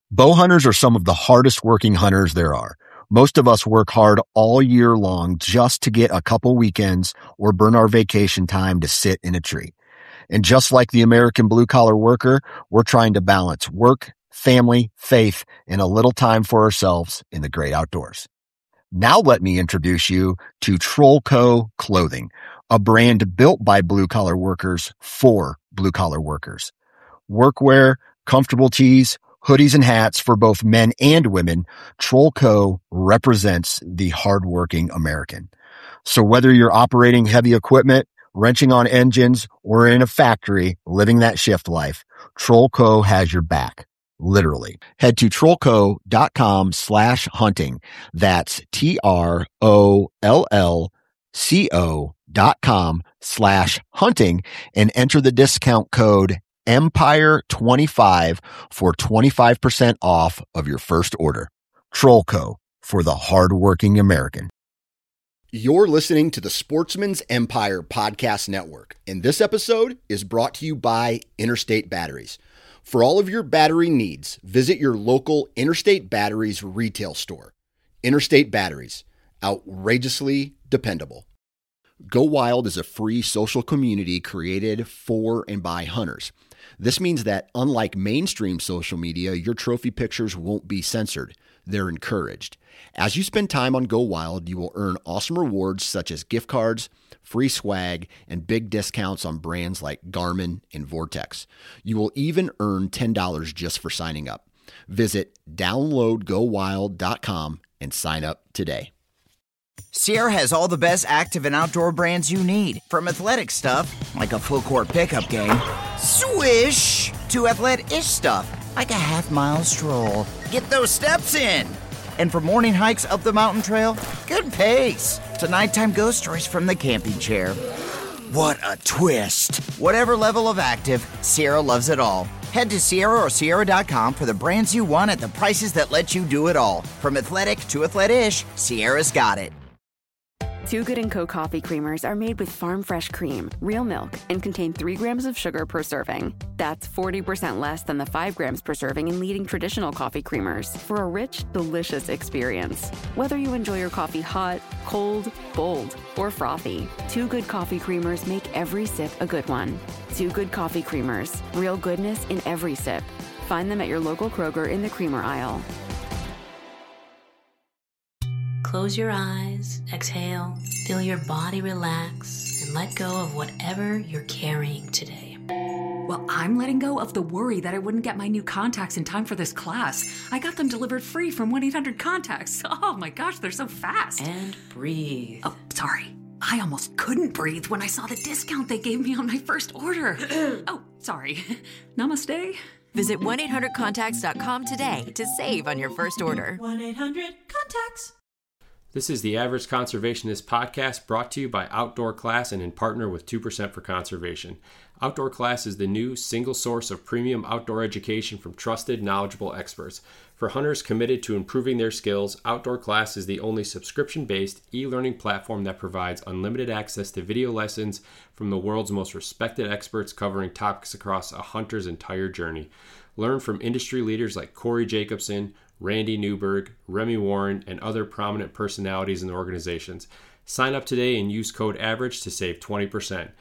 Bow hunters are some of the hardest working hunters there are. Most of us work hard all year long just to get a couple weekends or burn our vacation time to sit in a tree. And just like the American blue-collar worker, we're trying to balance work, family, faith, and a little time for ourselves in the great outdoors. Now let me introduce you to Trollco Clothing, a brand built by blue-collar workers for blue-collar workers. Workwear, comfortable tees, hoodies and hats for both men and women, Trollco represents the hardworking American. So whether you're operating heavy equipment, wrenching on engines, or in a factory living that shift life, Trollco has your back. Literally. Head to trollco.com/hunting. That's TROLLCO.com/hunting and enter the discount code Empire25 for 25% off of your first order. Trollco, for the hardworking American. You're listening to the Sportsman's Empire Podcast Network, and this episode is brought to you by Interstate Batteries. For all of your battery needs, visit your local Interstate Batteries retail store. Interstate Batteries, outrageously dependable. Go Wild is a free social community created for and by hunters. This means that unlike mainstream social media, your trophy pictures won't be censored. They're encouraged. As you spend time on Go Wild, you will earn awesome rewards such as gift cards, free swag, and big discounts on brands like Garmin and Vortex. You will even earn $10 just for signing up. Visit downloadgowild.com and sign up today. Sierra has all the best active and outdoor brands you need, from athletic stuff, like a full court pickup game, swish, to athlete-ish stuff, like a half-mile stroll. Get those steps in. And for morning hikes up the mountain trail, good pace. To nighttime ghost stories from the camping chair. What a twist. Whatever level of active, Sierra loves it all. Head to Sierra or Sierra.com for the brands you want at the prices that let you do it all. From athletic to athlete-ish, Sierra's got it. Too Good & Co. coffee creamers are made with farm fresh cream, real milk, and contain 3 grams of sugar per serving. That's 40% less than the 5 grams per serving in leading traditional coffee creamers for a rich, delicious experience. Whether you enjoy your coffee hot, cold, bold, or frothy, Too Good coffee creamers make every sip a good one. Too Good coffee creamers, real goodness in every sip. Find them at your local Kroger in the creamer aisle. Close your eyes, exhale, feel your body relax, and let go of whatever you're carrying today. Well, I'm letting go of the worry that I wouldn't get my new contacts in time for this class. I got them delivered free from 1-800-CONTACTS. Oh my gosh, they're so fast. And breathe. Oh, sorry. I almost couldn't breathe when I saw the discount they gave me on my first order. Oh, sorry. Namaste. Visit 1-800-CONTACTS.com today to save on your first order. 1-800-CONTACTS. This is the Average Conservationist podcast brought to you by Outdoor Class and in partner with 2% for Conservation. Outdoor Class is the new single source of premium outdoor education from trusted, knowledgeable experts. For hunters committed to improving their skills, Outdoor Class is the only subscription-based e-learning platform that provides unlimited access to video lessons from the world's most respected experts covering topics across a hunter's entire journey. Learn from industry leaders like Corey Jacobson, Randy Newberg, Remy Warren, and other prominent personalities and organizations. Sign up today and use code AVERAGE to save 20%.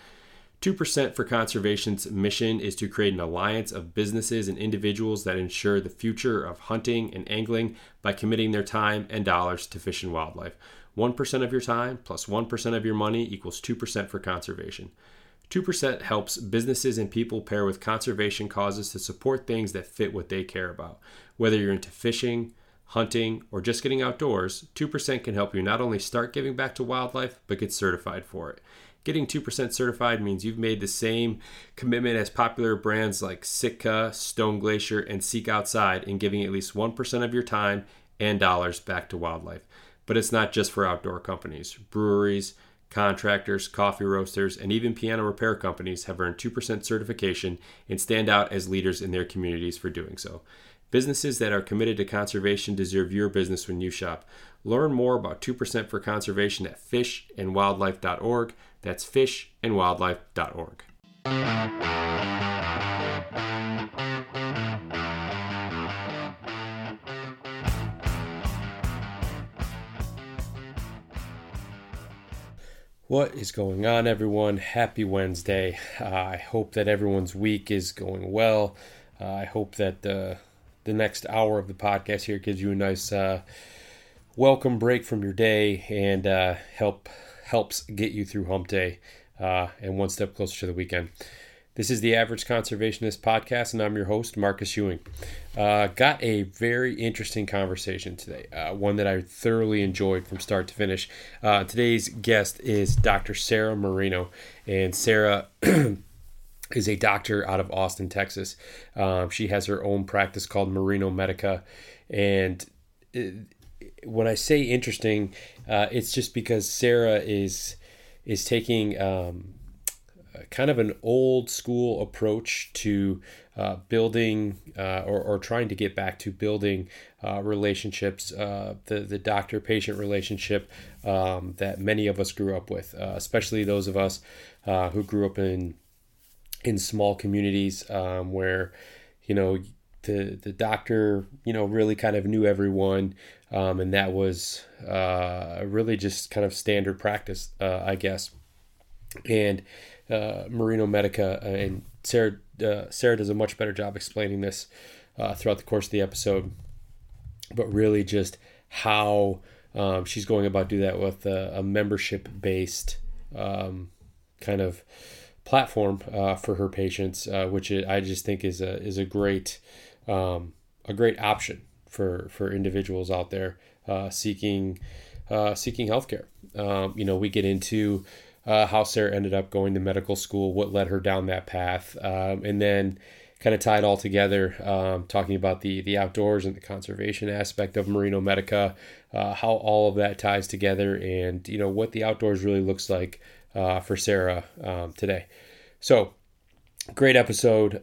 2% for Conservation's mission is to create an alliance of businesses and individuals that ensure the future of hunting and angling by committing their time and dollars to fish and wildlife. 1% of your time plus 1% of your money equals 2% for conservation. 2% helps businesses and people pair with conservation causes to support things that fit what they care about. Whether you're into fishing, hunting, or just getting outdoors, 2% can help you not only start giving back to wildlife, but get certified for it. Getting 2% certified means you've made the same commitment as popular brands like Sitka, Stone Glacier, and Seek Outside in giving at least 1% of your time and dollars back to wildlife. But it's not just for outdoor companies. Breweries, contractors, coffee roasters, and even piano repair companies have earned 2% certification and stand out as leaders in their communities for doing so. Businesses that are committed to conservation deserve your business when you shop. Learn more about 2% for conservation at fishandwildlife.org. That's fishandwildlife.org. What is going on, everyone? Happy Wednesday. I hope that everyone's week is going well. I hope that the next hour of the podcast here gives you a nice welcome break from your day and helps get you through hump day and one step closer to the weekend. This is the Average Conservationist Podcast, and I'm your host, Marcus Ewing. Got a very interesting conversation today, one that I thoroughly enjoyed from start to finish. Today's guest is Dr. Sarah Marino, and Sarah is a doctor out of Austin, Texas. She has her own practice called Marino Medica, and when I say interesting, it's just because Sarah is taking kind of an old school approach to building or trying to get back to building relationships, the doctor-patient relationship that many of us grew up with, especially those of us who grew up in small communities where, the doctor, really kind of knew everyone, and that was really just kind of standard practice, I guess. And Marino Medica, and Sarah does a much better job explaining this throughout the course of the episode, but really just how she's going about do that with a membership-based kind of platform for her patients, which I just think is a great option for individuals out there seeking healthcare. We get into how Sarah ended up going to medical school, what led her down that path, and then kind of tie it all together, talking about the outdoors and the conservation aspect of Marino Medica, how all of that ties together, and what the outdoors really looks like for Sarah today. So, great episode,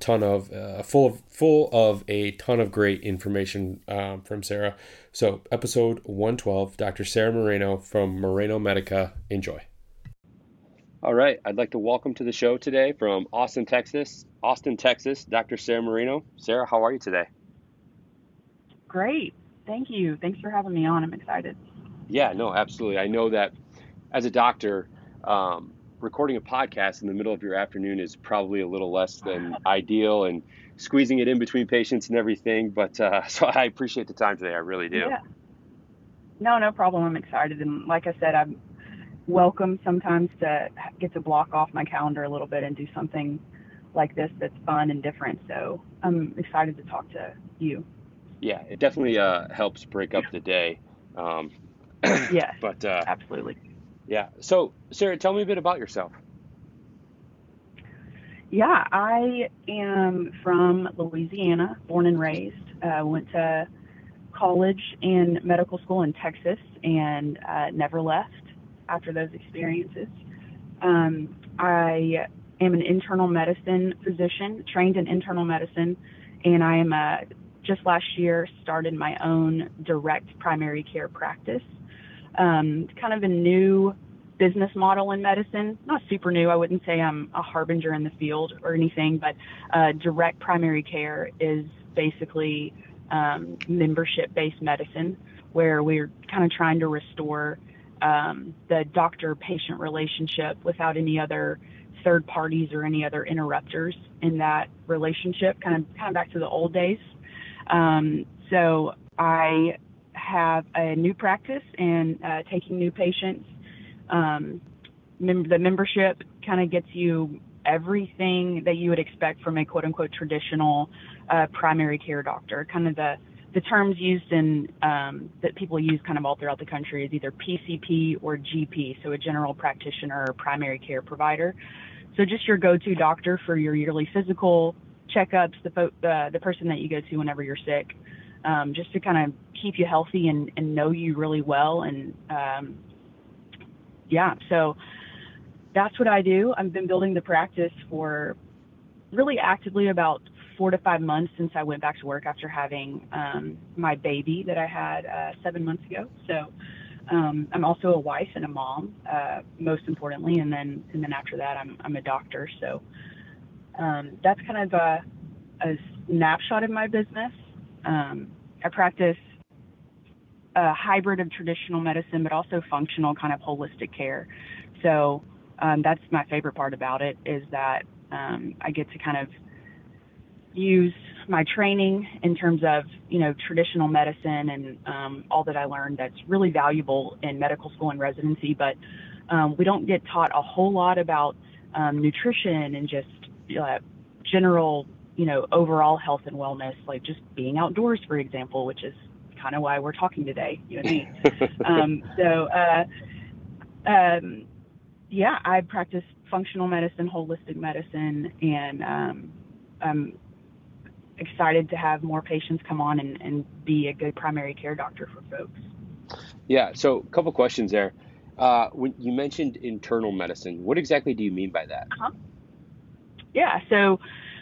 full of a ton of great information from Sarah. So, episode 112, Dr. Sarah Marino from Marino Medica. Enjoy. All right, I'd like to welcome to the show today from Austin, Texas, Dr. Sarah Marino. Sarah, how are you today? Great. Thank you. Thanks for having me on. I'm excited. Yeah, no, absolutely. I know that as a doctor, recording a podcast in the middle of your afternoon is probably a little less than ideal, and squeezing it in between patients and everything. But so I appreciate the time today. I really do. Yeah. No problem. I'm excited. And like I said, I'm welcome sometimes to get to block off my calendar a little bit and do something like this that's fun and different. So I'm excited to talk to you. Yeah, it definitely helps break up the day. Yes, but absolutely. Yeah. So Sarah, tell me a bit about yourself. Yeah, I am from Louisiana, born and raised. Went to college and medical school in Texas and never left after those experiences. I am an internal medicine physician, trained in internal medicine, and I am just last year started my own direct primary care practice. Kind of a new business model in medicine, not super new. I wouldn't say I'm a harbinger in the field or anything, but direct primary care is basically membership-based medicine, where we're kind of trying to restore the doctor-patient relationship without any other third parties or any other interrupters in that relationship, kind of back to the old days. So I have a new practice and taking new patients. The membership kind of gets you everything that you would expect from a quote-unquote traditional primary care doctor. Kind of the terms used in that people use kind of all throughout the country is either PCP or GP, so a general practitioner or primary care provider. So just your go-to doctor for your yearly physical checkups, the person that you go to whenever you're sick, just to kind of keep you healthy and know you really well. And so that's what I do. I've been building the practice for really actively about 4 to 5 months since I went back to work after having my baby that I had 7 months ago. So I'm also a wife and a mom, most importantly, and then after that I'm a doctor. So that's kind of a snapshot of my business. I practice a hybrid of traditional medicine, but also functional kind of holistic care. So that's my favorite part about it, is that I get to kind of use my training in terms of, traditional medicine and all that I learned that's really valuable in medical school and residency. But we don't get taught a whole lot about nutrition and just general, overall health and wellness, like just being outdoors, for example, which is kind of why we're talking today, you and me. Yeah, I practice functional medicine, holistic medicine, and I'm excited to have more patients come on and be a good primary care doctor for folks. Yeah. So a couple questions there. When you mentioned internal medicine, what exactly do you mean by that? Yeah. So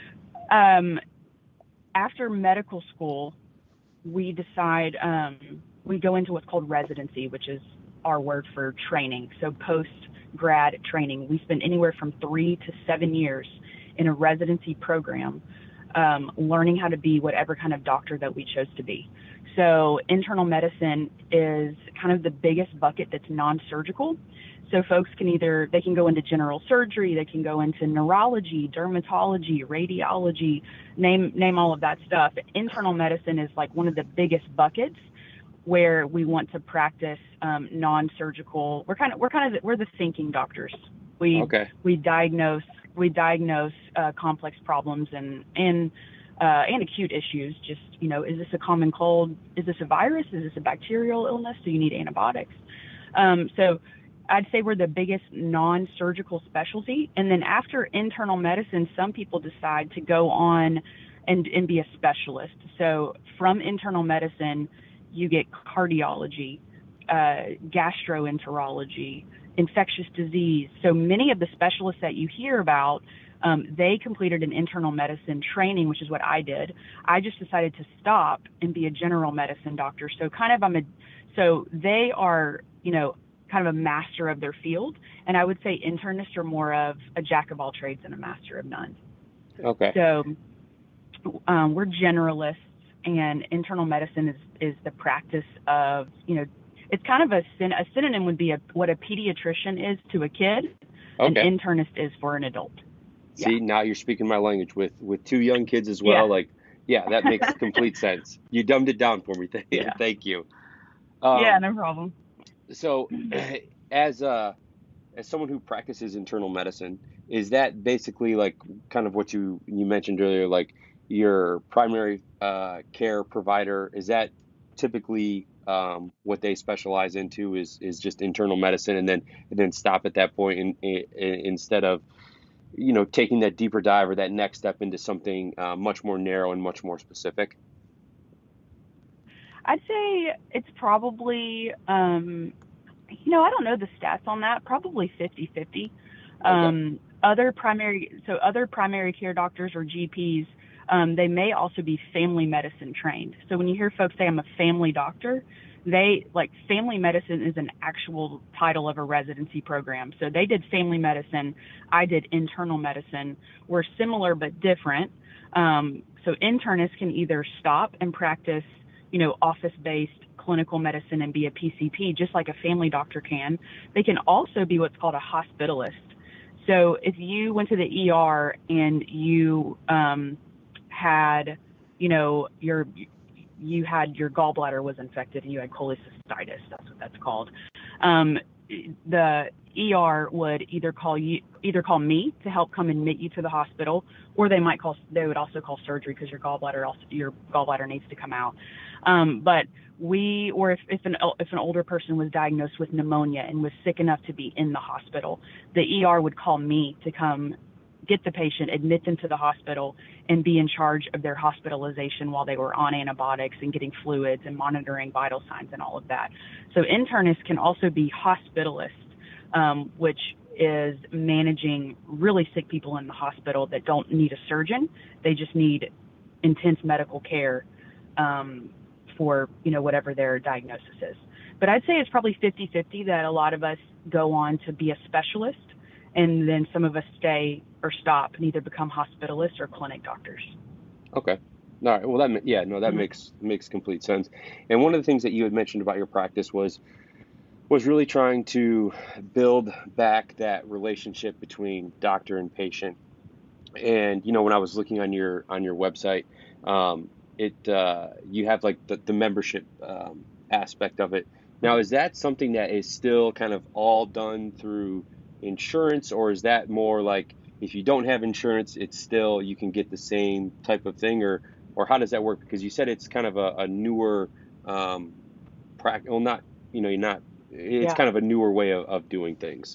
after medical school, we decide we go into what's called residency, which is our word for training. So post-grad training, we spend anywhere from 3 to 7 years in a residency program, learning how to be whatever kind of doctor that we chose to be. So internal medicine is kind of the biggest bucket that's non-surgical. So folks they can go into general surgery, they can go into neurology, dermatology, radiology, name all of that stuff. Internal medicine is like one of the biggest buckets where we want to practice non-surgical. We're the thinking doctors. We diagnose complex problems and acute issues. Just, is this a common cold? Is this a virus? Is this a bacterial illness? Do you need antibiotics? So I'd say we're the biggest non-surgical specialty. And then after internal medicine, some people decide to go on and be a specialist. So from internal medicine, you get cardiology, gastroenterology, infectious disease. So many of the specialists that you hear about, they completed an internal medicine training, which is what I did. I just decided to stop and be a general medicine doctor. So so they are, kind of a master of their field. And I would say internists are more of a jack of all trades and a master of none. Okay. So we're generalists, and internal medicine is the practice of, it's kind of a synonym would be what a pediatrician is to a kid, an internist is for an adult. See, now you're speaking my language with 2 young kids as well. Yeah. That makes complete sense. You dumbed it down for me. Thank you. Yeah, no problem. So as someone who practices internal medicine, is that basically like kind of what you mentioned earlier, like your primary care provider? Is that typically what they specialize into is just internal medicine, and then stop at that point instead of taking that deeper dive or that next step into something much more narrow and much more specific? I'd say it's probably, I don't know the stats on that, probably 50-50. Other primary care doctors or GPs, they may also be family medicine trained. So when you hear folks say I'm a family doctor, family medicine is an actual title of a residency program. So they did family medicine. I did internal medicine. We're similar but different. So internists can either stop and practice, office-based clinical medicine and be a PCP, just like a family doctor can. They can also be what's called a hospitalist. So if you went to the ER and you had your gallbladder was infected and you had cholecystitis, that's what that's called. The ER would either call me to help come admit you to the hospital, or they would also call surgery because your gallbladder needs to come out. But if an older person was diagnosed with pneumonia and was sick enough to be in the hospital, the ER would call me to come get the patient, admit them to the hospital, and be in charge of their hospitalization while they were on antibiotics and getting fluids and monitoring vital signs and all of that. So internists can also be hospitalists, which is managing really sick people in the hospital that don't need a surgeon. They just need intense medical care for, whatever their diagnosis is. But I'd say it's probably 50-50 that a lot of us go on to be a specialist, and then some of us stay or stop and either become hospitalists or clinic doctors. Okay. All right. Well, that makes complete sense. And one of the things that you had mentioned about your practice was was really trying to build back that relationship between doctor and patient. And, you know, when I was looking on your website, you have like the membership aspect of it. Now, is that something that is still kind of all done through insurance, or is that more like if you don't have insurance, it's still, you can get the same type of thing, or how does that work? Because you said it's kind of a newer it's kind of a newer way of doing things.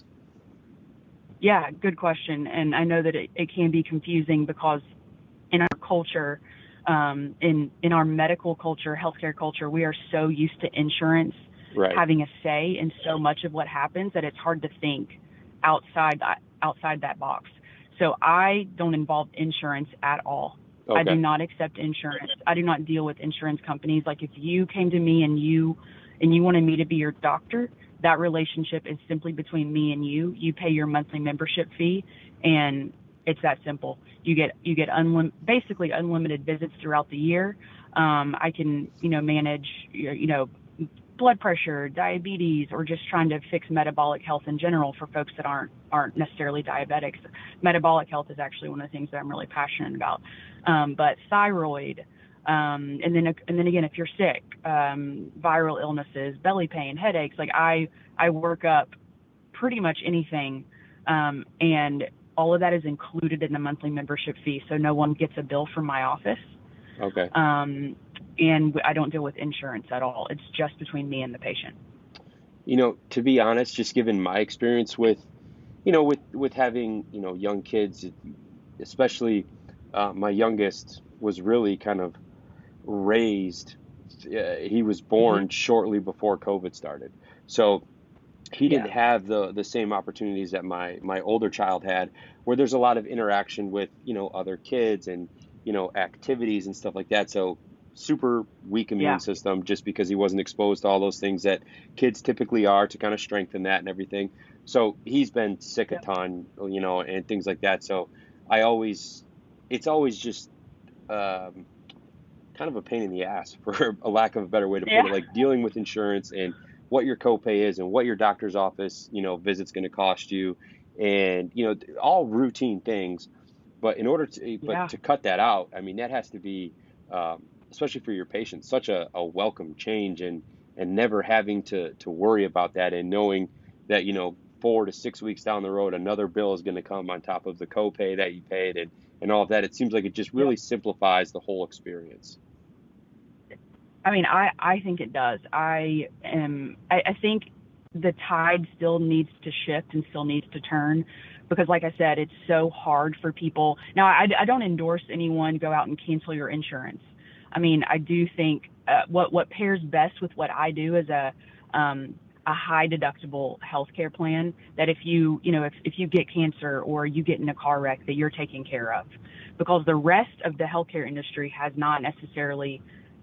Yeah, good question. And I know that it can be confusing because in our culture, in our medical culture, healthcare culture, we are so used to insurance having a say in so much of what happens that it's hard to think outside that box. So I don't involve insurance at all. Okay. I do not accept insurance. I do not deal with insurance companies. Like if you came to me and you wanted me to be your doctor, that relationship is simply between me and you. You pay your monthly membership fee, and it's that simple. You get basically unlimited visits throughout the year. I can, manage, blood pressure, diabetes, or just trying to fix metabolic health in general for folks that aren't necessarily diabetics. Metabolic health is actually one of the things that I'm really passionate about. But thyroid, and then again, if you're sick, viral illnesses, belly pain, headaches, like I work up pretty much anything, and all of that is included in the monthly membership fee, so no one gets a bill from my office. Okay. And I don't deal with insurance at all. It's just between me and the patient. To be honest, just given my experience with having, young kids, especially my youngest was really kind of raised. He was born shortly before COVID started. So he didn't have the same opportunities that my older child had, where there's a lot of interaction with, other kids and, activities and stuff like that. So super weak immune system, just because he wasn't exposed to all those things that kids typically are, to kind of strengthen that and everything. So he's been sick a ton, and things like that. So it's always just kind of a pain in the ass, for a lack of a better way to put it, like dealing with insurance and what your copay is and what your doctor's office, visit's going to cost you, and, all routine things. But in order to cut that out, I mean, that has to be, especially for your patients, such a welcome change, and never having to worry about that, and knowing that, 4 to 6 weeks down the road, another bill is going to come on top of the copay that you paid, and all of that. It seems like it just really simplifies the whole experience. I mean, I think it does. I think the tide still needs to shift and still needs to turn, because like I said, it's so hard for people. Now, I don't endorse anyone to go out and cancel your insurance. I mean, I do think what pairs best with what I do is a high deductible healthcare plan, that if you get cancer or you get in a car wreck, that you're taken care of, because the rest of the healthcare industry has not necessarily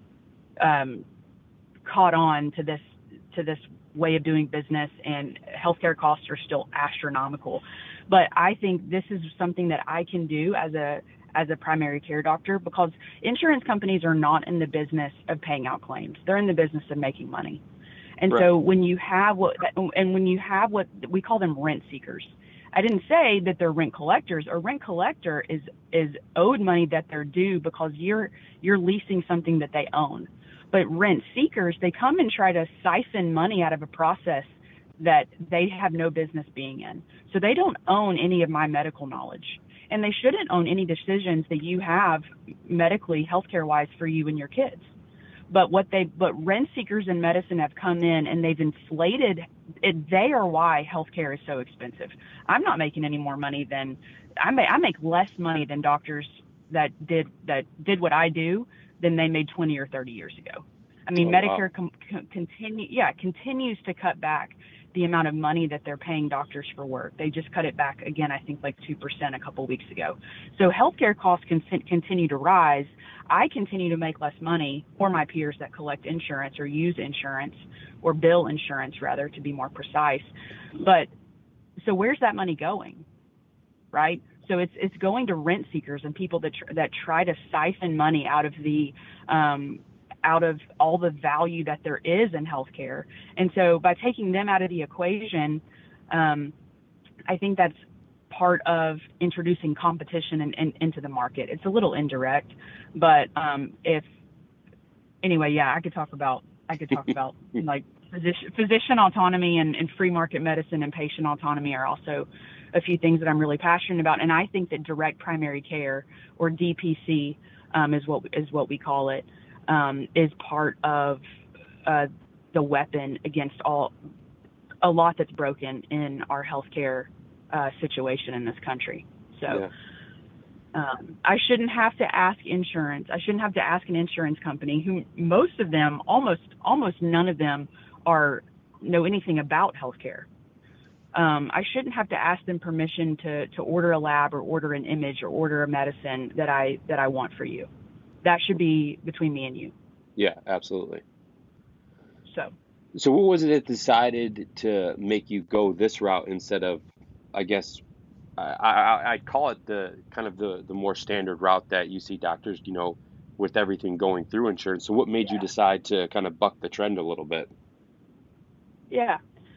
caught on to this way of doing business, and healthcare costs are still astronomical. But I think this is something that I can do as a primary care doctor, because insurance companies are not in the business of paying out claims. They're in the business of making money. And so when you have what we call them rent seekers, I didn't say that they're rent collectors. A rent collector is owed money that they're due because you're leasing something that they own. But rent seekers, they come and try to siphon money out of a process that they have no business being in. So they don't own any of my medical knowledge, and they shouldn't own any decisions that you have medically, healthcare wise, for you and your kids. But rent seekers in medicine have come in and they've inflated it. They are why healthcare is so expensive. I'm not making any more money than I make less money than doctors that did what I do than they made 20 or 30 years ago. I mean, Medicare continues to cut back the amount of money that they're paying doctors for work. They just cut it back again, I think like 2% a couple weeks ago. So healthcare costs continue to rise. I continue to make less money, or my peers that collect insurance or use insurance, or bill insurance rather, to be more precise. But so where's that money going, right? So it's going to rent seekers and people that try to siphon money out of the out of all the value that there is in healthcare. And so by taking them out of the equation, I think that's part of introducing competition into the market. It's a little indirect, but I could talk about like physician autonomy and free market medicine and patient autonomy are also a few things that I'm really passionate about. And I think that direct primary care, or DPC, is what we call it, is part of the weapon against a lot that's broken in our healthcare situation in this country. So I shouldn't have to ask insurance. I shouldn't have to ask an insurance company, who most of them, almost none of them, know anything about healthcare. I shouldn't have to ask them permission to order a lab or order an image or order a medicine that I want for you. That should be between me and you. Yeah, absolutely. So what was it that decided to make you go this route instead of, I guess, I'd call it the kind of the more standard route that you see doctors, with everything going through insurance. So what made you decide to kind of buck the trend a little bit? Yeah.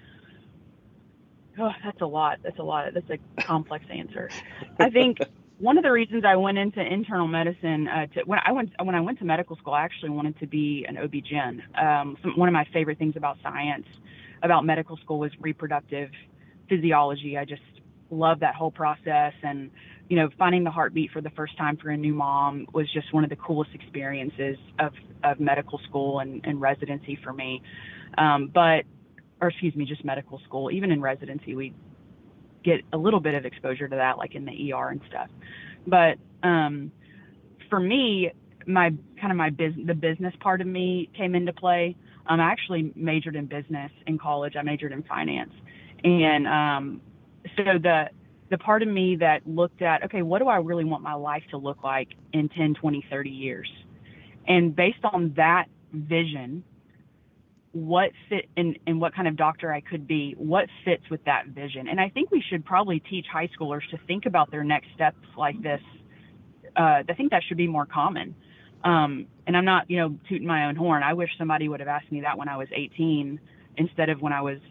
Oh, that's a lot. That's a complex answer. I think one of the reasons I went into internal medicine, when I went to medical school, I actually wanted to be an OB-GYN. One of my favorite things about science, about medical school, was reproductive physiology. I just love that whole process. And, finding the heartbeat for the first time for a new mom was just one of the coolest experiences of medical school and residency for me. Just medical school. Even in residency, we get a little bit of exposure to that, like in the ER and stuff. But for me, the business part of me came into play. I actually majored in business in college. I majored in finance. And so the part of me that looked at, okay, what do I really want my life to look like in 10, 20, 30 years? And based on that vision, what fit and what kind of doctor I could be, what fits with that vision. And I think we should probably teach high schoolers to think about their next steps like this. I think that should be more common. And I'm not, tooting my own horn. I wish somebody would have asked me that when I was 18 instead of when I was,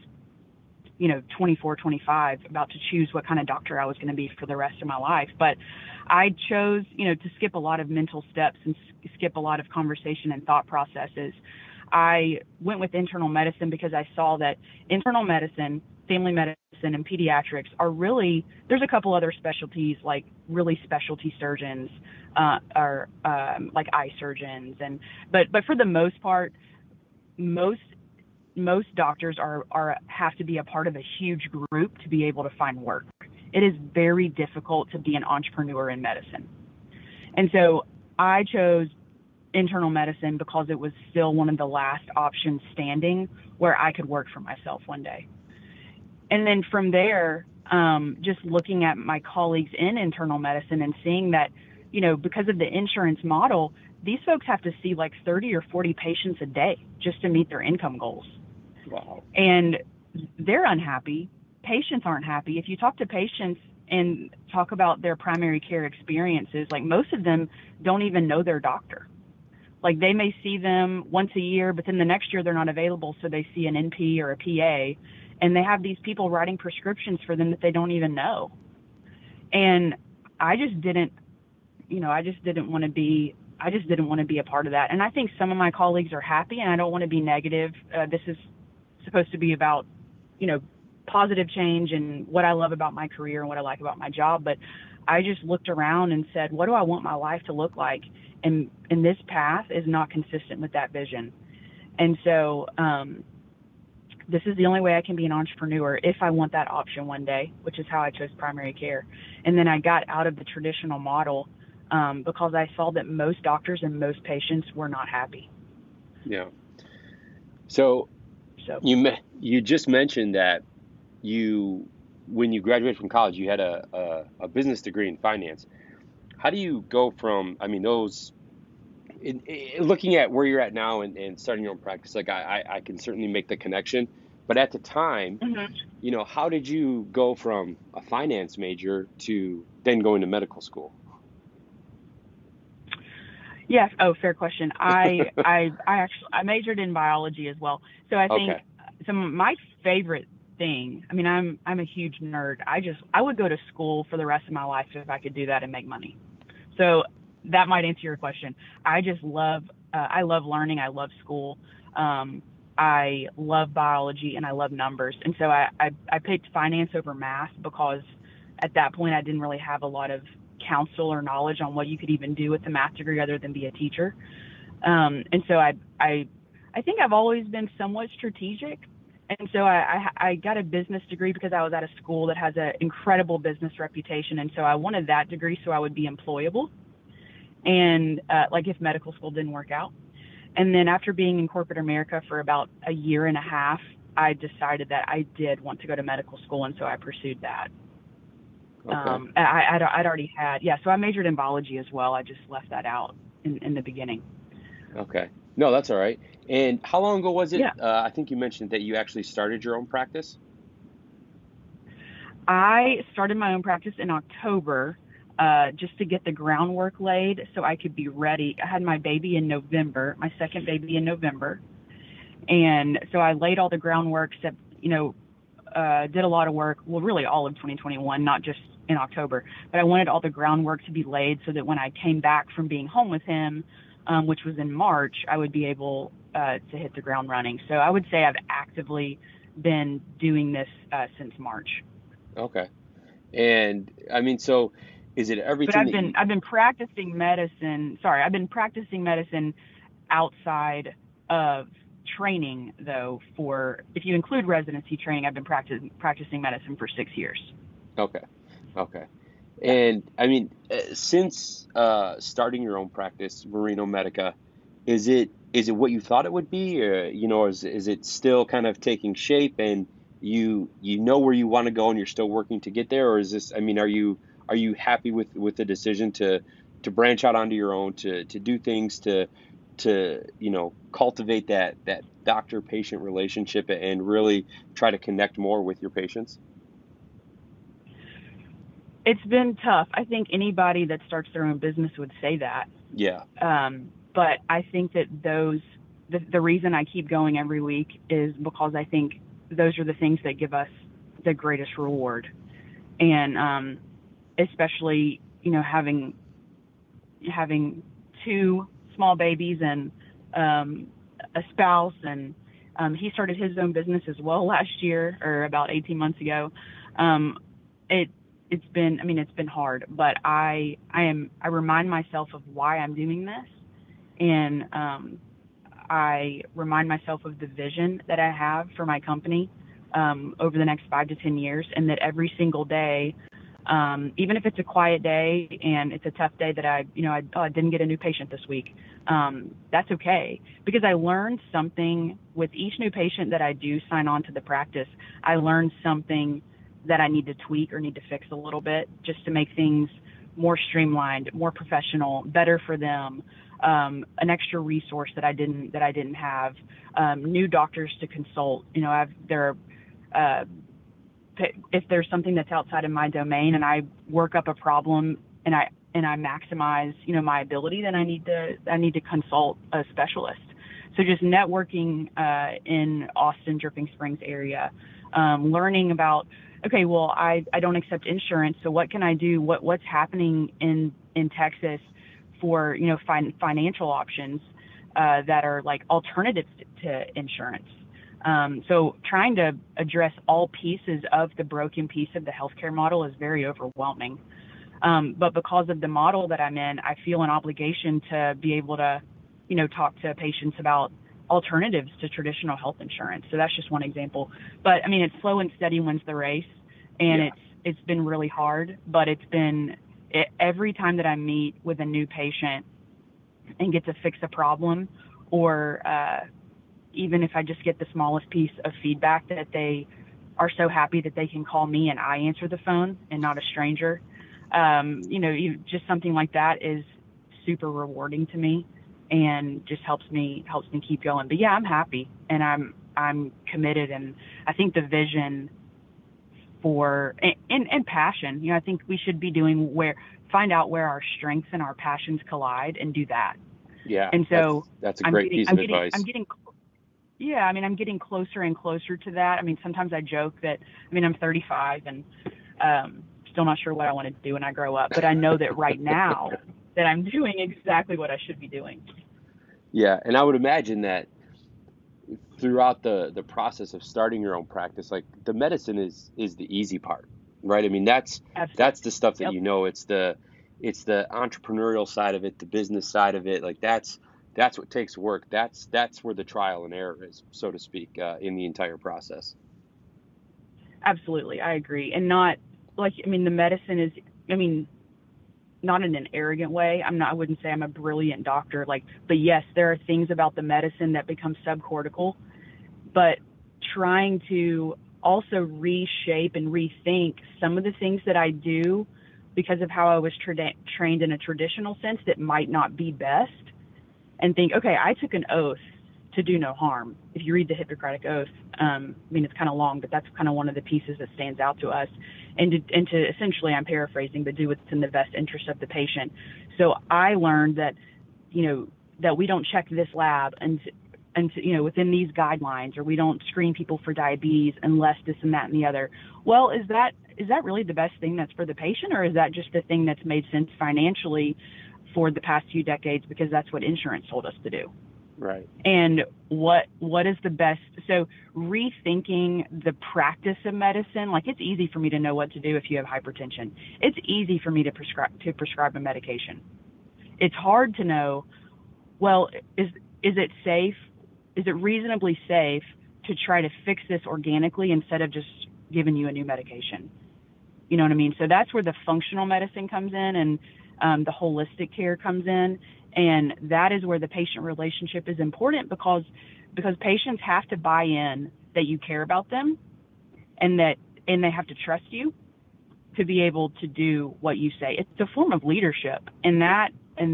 24, 25, about to choose what kind of doctor I was going to be for the rest of my life. But I chose, to skip a lot of mental steps and skip a lot of conversation and thought processes. I went with internal medicine because I saw that internal medicine, family medicine, and pediatrics are really, there's a couple other specialties, like really specialty surgeons, or like eye surgeons. But for the most part, most doctors have to be a part of a huge group to be able to find work. It is very difficult to be an entrepreneur in medicine. And so I chose internal medicine because it was still one of the last options standing where I could work for myself one day. And then from there, just looking at my colleagues in internal medicine and seeing that, because of the insurance model, these folks have to see like 30 or 40 patients a day just to meet their income goals. Wow. And they're unhappy. Patients aren't happy. If you talk to patients and talk about their primary care experiences, like most of them don't even know their doctor. Like they may see them once a year, but then the next year they're not available, so they see an NP or a PA, and they have these people writing prescriptions for them that they don't even know. And I just didn't want to be a part of that. And I think some of my colleagues are happy, and I don't want to be negative. This is supposed to be about, positive change and what I love about my career and what I like about my job. But I just looked around and said, what do I want my life to look like? And this path is not consistent with that vision. And so this is the only way I can be an entrepreneur if I want that option one day, which is how I chose primary care. And then I got out of the traditional model because I saw that most doctors and most patients were not happy. Yeah. So you just mentioned that when you graduated from college, you had a business degree in finance. How do you go from, looking at where you're at now and starting your own practice, like I can certainly make the connection, but at the time, mm-hmm. How did you go from a finance major to then going to medical school? Yes. Oh, fair question. I majored in biology as well. So I think Okay. my favorite thing, I mean, I'm a huge nerd. I would go to school for the rest of my life if I could do that and make money. So that might answer your question. I love learning. I love school. I love biology and I love numbers. And so I picked finance over math because at that point I didn't really have a lot of counsel or knowledge on what you could even do with a math degree other than be a teacher. And so I think I've always been somewhat strategic. And so I got a business degree because I was at a school that has an incredible business reputation. And so I wanted that degree so I would be employable. And like if medical school didn't work out. And then after being in corporate America for about a year and a half, I decided that I did want to go to medical school. And so I pursued that. Okay. I'd already had, so I majored in biology as well. I just left that out in the beginning. Okay. No, that's all right. And how long ago was it? Yeah. I think you mentioned that you actually started your own practice. I started my own practice in October, just to get the groundwork laid so I could be ready. I had my baby in November, my second baby in November. And so I laid all the groundwork, except, did a lot of work, well, really all of 2021, not just in October, but I wanted all the groundwork to be laid so that when I came back from being home with him, which was in March, I would be able to hit the ground running. So I would say I've actively been doing this since March. Okay. And I mean, so is it everything? But I've been practicing medicine. Sorry, I've been practicing medicine outside of training, though. If you include residency training, I've been practicing medicine for 6 years. Okay. And I mean, since starting your own practice, Marino Medica, is it what you thought it would be, or, is it still kind of taking shape, and you know where you want to go and you're still working to get there? Or is this, I mean, are you happy with the decision to branch out onto your own, to do things, to cultivate that doctor-patient relationship and really try to connect more with your patients? It's been tough. I think anybody that starts their own business would say that. Yeah. But I think that the reason I keep going every week is because I think those are the things that give us the greatest reward. And especially, having 2 small babies and a spouse, and he started his own business as well last year, or about 18 months ago. It's been hard, but I remind myself of why I'm doing this, and I remind myself of the vision that I have for my company over the next 5 to 10 years, and that every single day, even if it's a quiet day and it's a tough day that I didn't get a new patient this week, that's okay, because I learned something with each new patient that I do sign on to the practice. I learned something that I need to tweak or need to fix a little bit just to make things more streamlined, more professional, better for them. An extra resource that I didn't have, new doctors to consult. If there's something that's outside of my domain and I work up a problem and I maximize, my ability, then I need to consult a specialist. So just networking in Austin, Dripping Springs area, learning about, okay, well, I don't accept insurance, so what can I do? What's happening in Texas for, financial options that are like alternatives to insurance. So trying to address all pieces of the broken piece of the healthcare model is very overwhelming. But because of the model that I'm in, I feel an obligation to be able to, talk to patients about alternatives to traditional health insurance. So that's just one example. But I mean, it's slow and steady wins the race, and it's been really hard, but every time that I meet with a new patient and get to fix a problem, or even if I just get the smallest piece of feedback that they are so happy that they can call me and I answer the phone and not a stranger, just something like that is super rewarding to me and just helps me keep going. But yeah, I'm happy and I'm committed, and I think the vision and passion, I think we should be find out where our strengths and our passions collide and do that. Yeah. And so that's a great piece of advice. I'm getting closer and closer to that. I mean, sometimes I joke that, I'm 35 and still not sure what I want to do when I grow up, but I know that right now that I'm doing exactly what I should be doing. Yeah. And I would imagine that throughout the process of starting your own practice, like the medicine is the easy part, right? I mean, that's the stuff that, it's the entrepreneurial side of it, the business side of it. Like that's what takes work. That's where the trial and error is, so to speak, in the entire process. Absolutely. I agree. And not the medicine is, not in an arrogant way. I wouldn't say I'm a brilliant doctor, but yes, there are things about the medicine that become subcortical, but trying to also reshape and rethink some of the things that I do because of how I was trained in a traditional sense that might not be best, and think, okay, I took an oath to do no harm. If you read the Hippocratic Oath, it's kind of long, but that's kind of one of the pieces that stands out to us. And to essentially, I'm paraphrasing, but do what's in the best interest of the patient. So I learned that, that we don't check this lab and within these guidelines, or we don't screen people for diabetes unless this and that and the other. Well, is that really the best thing that's for the patient, or is that just the thing that's made sense financially for the past few decades because that's what insurance told us to do? Right. And what is the best? So rethinking the practice of medicine, it's easy for me to know what to do if you have hypertension. It's easy for me to prescribe a medication. It's hard to know, well, is it safe? Is it reasonably safe to try to fix this organically instead of just giving you a new medication? You know what I mean? So that's where the functional medicine comes in, and the holistic care comes in. And that is where the patient relationship is important because patients have to buy in that you care about them and they have to trust you to be able to do what you say. It's a form of leadership. And that's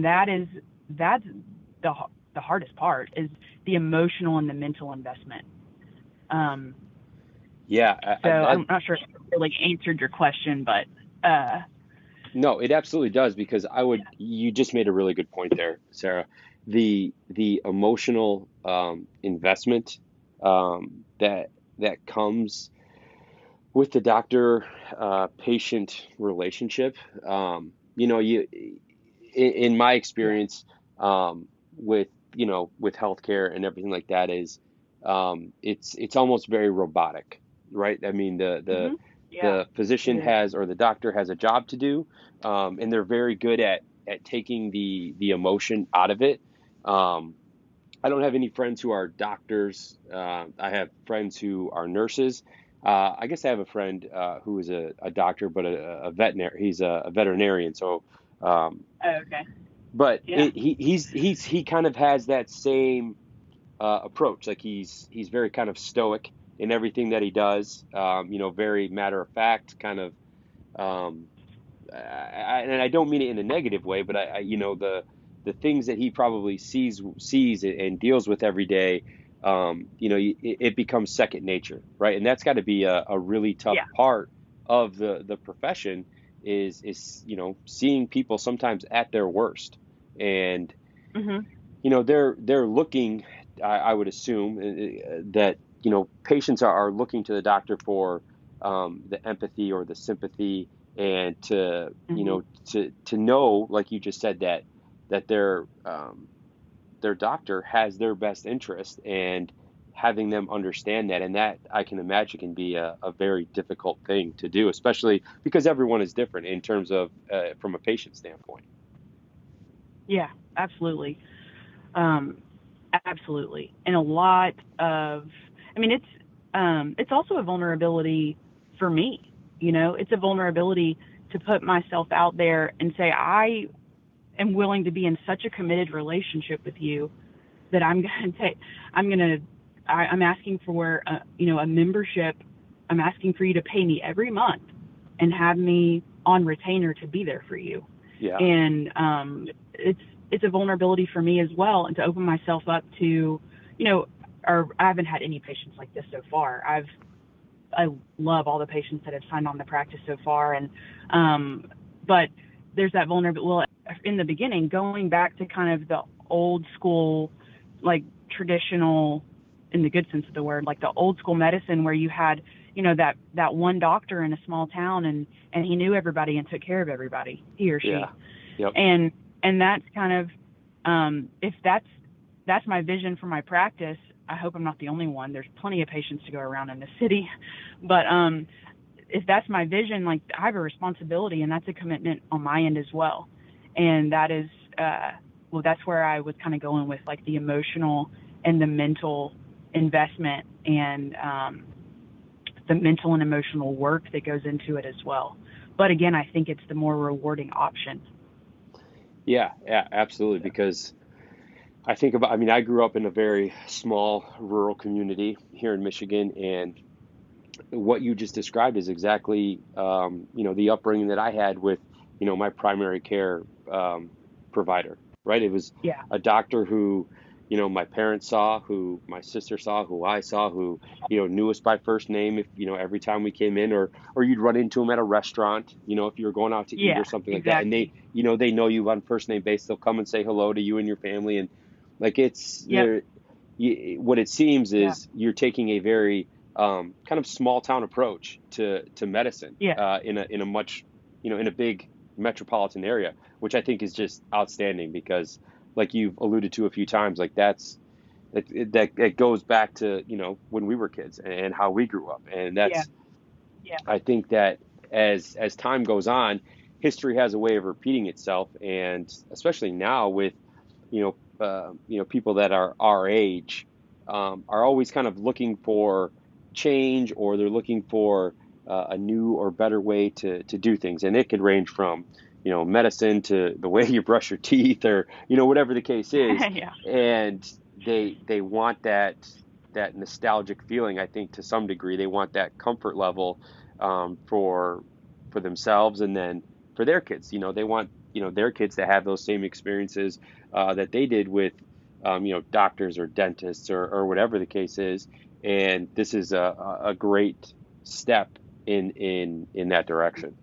the hardest part, is the emotional and the mental investment. I'm not sure if I really answered your question, but no, it absolutely does, because you just made a really good point there, Sarah. The emotional investment that comes with the doctor patient relationship. In my experience with healthcare and everything like that, is it's almost very robotic, right? I mean, the physician has, or the doctor has, a job to do, and they're very good at taking the emotion out of it. I don't have any friends who are doctors. I have friends who are nurses. I guess I have a friend who is a doctor, but a veterinary. He's a veterinarian. So, okay. But he kind of has that same approach. Like he's very kind of stoic in everything that he does, very matter of fact, kind of, and I don't mean it in a negative way, but the things that he probably sees and deals with every day, it becomes second nature, right? And that's got to be a really tough part of the profession, is seeing people sometimes at their worst, and they're looking, I would assume that patients are looking to the doctor for the empathy or the sympathy, and to know, like you just said, that their doctor has their best interest, and having them understand that. And that, I can imagine, can be a very difficult thing to do, especially because everyone is different in terms of from a patient standpoint. Yeah, absolutely. Absolutely. And a lot of, it's also a vulnerability for me. It's a vulnerability to put myself out there and say, I am willing to be in such a committed relationship with you that I'm asking for a membership. I'm asking for you to pay me every month and have me on retainer to be there for you. Yeah. And it's a vulnerability for me as well, and to open myself up to, or I haven't had any patients like this so far. I love all the patients that have signed on the practice so far, and but there's that vulnerability. Well, in the beginning, going back to kind of the old school, like traditional, in the good sense of the word, like the old school medicine where you had, that one doctor in a small town and he knew everybody and took care of everybody, he or she. Yeah. Yep. And that's kind of, if that's my vision for my practice, I hope I'm not the only one. There's plenty of patients to go around in the city, but, if that's my vision, like I have a responsibility, and that's a commitment on my end as well. And that is, that's where I was kind of going with like the emotional and the mental investment and the mental and emotional work that goes into it as well. But again, I think it's the more rewarding option. Yeah, absolutely. Because I grew up in a very small rural community here in Michigan, and what you just described is exactly, the upbringing that I had with, my primary care provider, right? It was a doctor who, my parents saw, who my sister saw, who I saw, who, knew us by first name if, every time we came in, or you'd run into them at a restaurant, if you were going out to eat or something like that. And they, they know you on first name basis. They'll come and say hello to you and your family. And like, it's what it seems is you're taking a very kind of small town approach to medicine in a much, in a big metropolitan area, which I think is just outstanding because like you've alluded to a few times, like that goes back to, when we were kids and how we grew up. And that's, I think that as time goes on, history has a way of repeating itself. And especially now with, people that are our age, are always kind of looking for change, or they're looking for a new or better way to do things. And it could range from, medicine to the way you brush your teeth, or, whatever the case is. And they want that nostalgic feeling. I think to some degree, they want that comfort level for themselves, and then for their kids. They want, their kids to have those same experiences that they did with, doctors or dentists or whatever the case is. And this is a great step in that direction.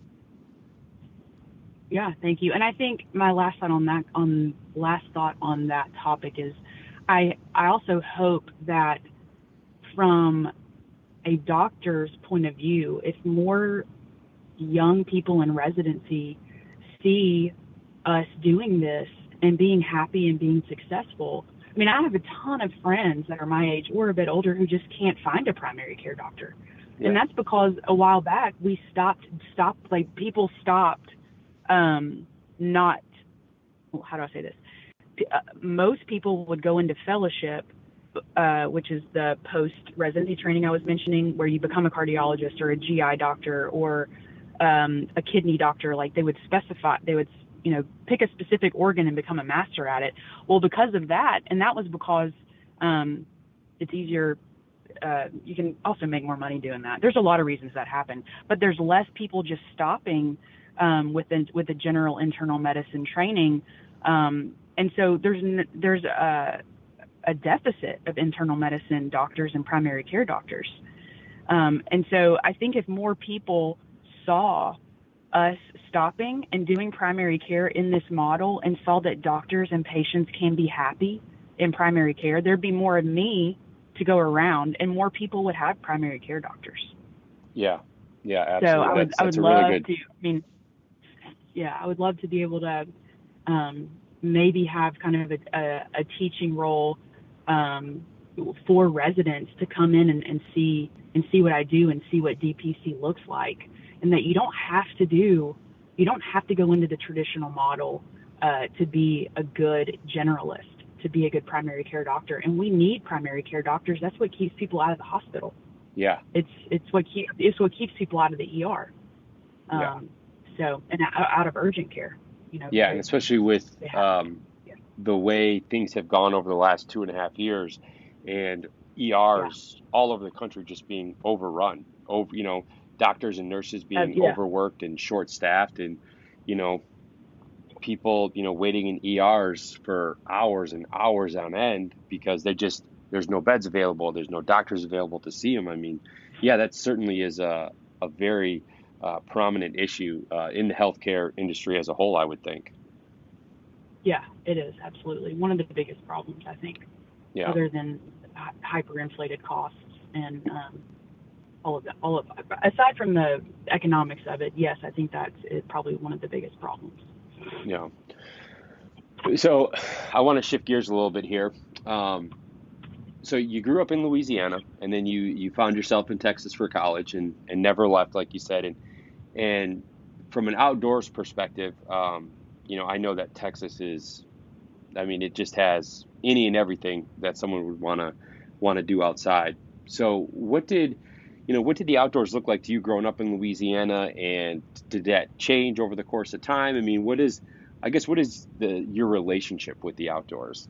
Yeah, thank you. And I think my last thought on that topic is, I also hope that from a doctor's point of view, if more young people in residency see us doing this and being happy and being successful. I mean, I have a ton of friends that are my age or a bit older who just can't find a primary care doctor. Yeah. And that's because a while back we people stopped not, how do I say this? Most people would go into fellowship, which is the post-residency training I was mentioning, where you become a cardiologist or a GI doctor or a kidney doctor. Like they would pick a specific organ and become a master at it. Well, because of that, and that was because it's easier. You can also make more money doing that. There's a lot of reasons that happen, but there's less people just stopping with the general internal medicine training. And so there's a deficit of internal medicine doctors and primary care doctors. And so I think if more people saw us stopping and doing primary care in this model and saw that doctors and patients can be happy in primary care, there'd be more of me to go around and more people would have primary care doctors. Yeah. Yeah, absolutely. So I would love to be able to maybe have kind of a teaching role for residents to come in and see what I do and see what DPC looks like, and that you don't have to go into the traditional model to be a good generalist, to be a good primary care doctor. And we need primary care doctors. That's what keeps people out of the hospital. Yeah. It's what keeps people out of the ER. So, and out of urgent care, Yeah. And especially with the way things have gone over the last 2.5 years, and ERs all over the country just being overrun, doctors and nurses being overworked and short staffed, and, people, waiting in ERs for hours and hours on end because there's no beds available. There's no doctors available to see them. I mean, that certainly is a very prominent issue in the healthcare industry as a whole, I would think. Yeah, it is absolutely one of the biggest problems, I think, other than hyperinflated costs and all of aside from the economics of it. Yes, I think that's probably one of the biggest problems. Yeah. So I want to shift gears a little bit here. So you grew up in Louisiana, and then you found yourself in Texas for college and never left, like you said. And from an outdoors perspective, I know that Texas it just has any and everything that someone would want to do outside. So what did the outdoors look like to you growing up in Louisiana, and did that change over the course of time? I mean, what is your relationship with the outdoors?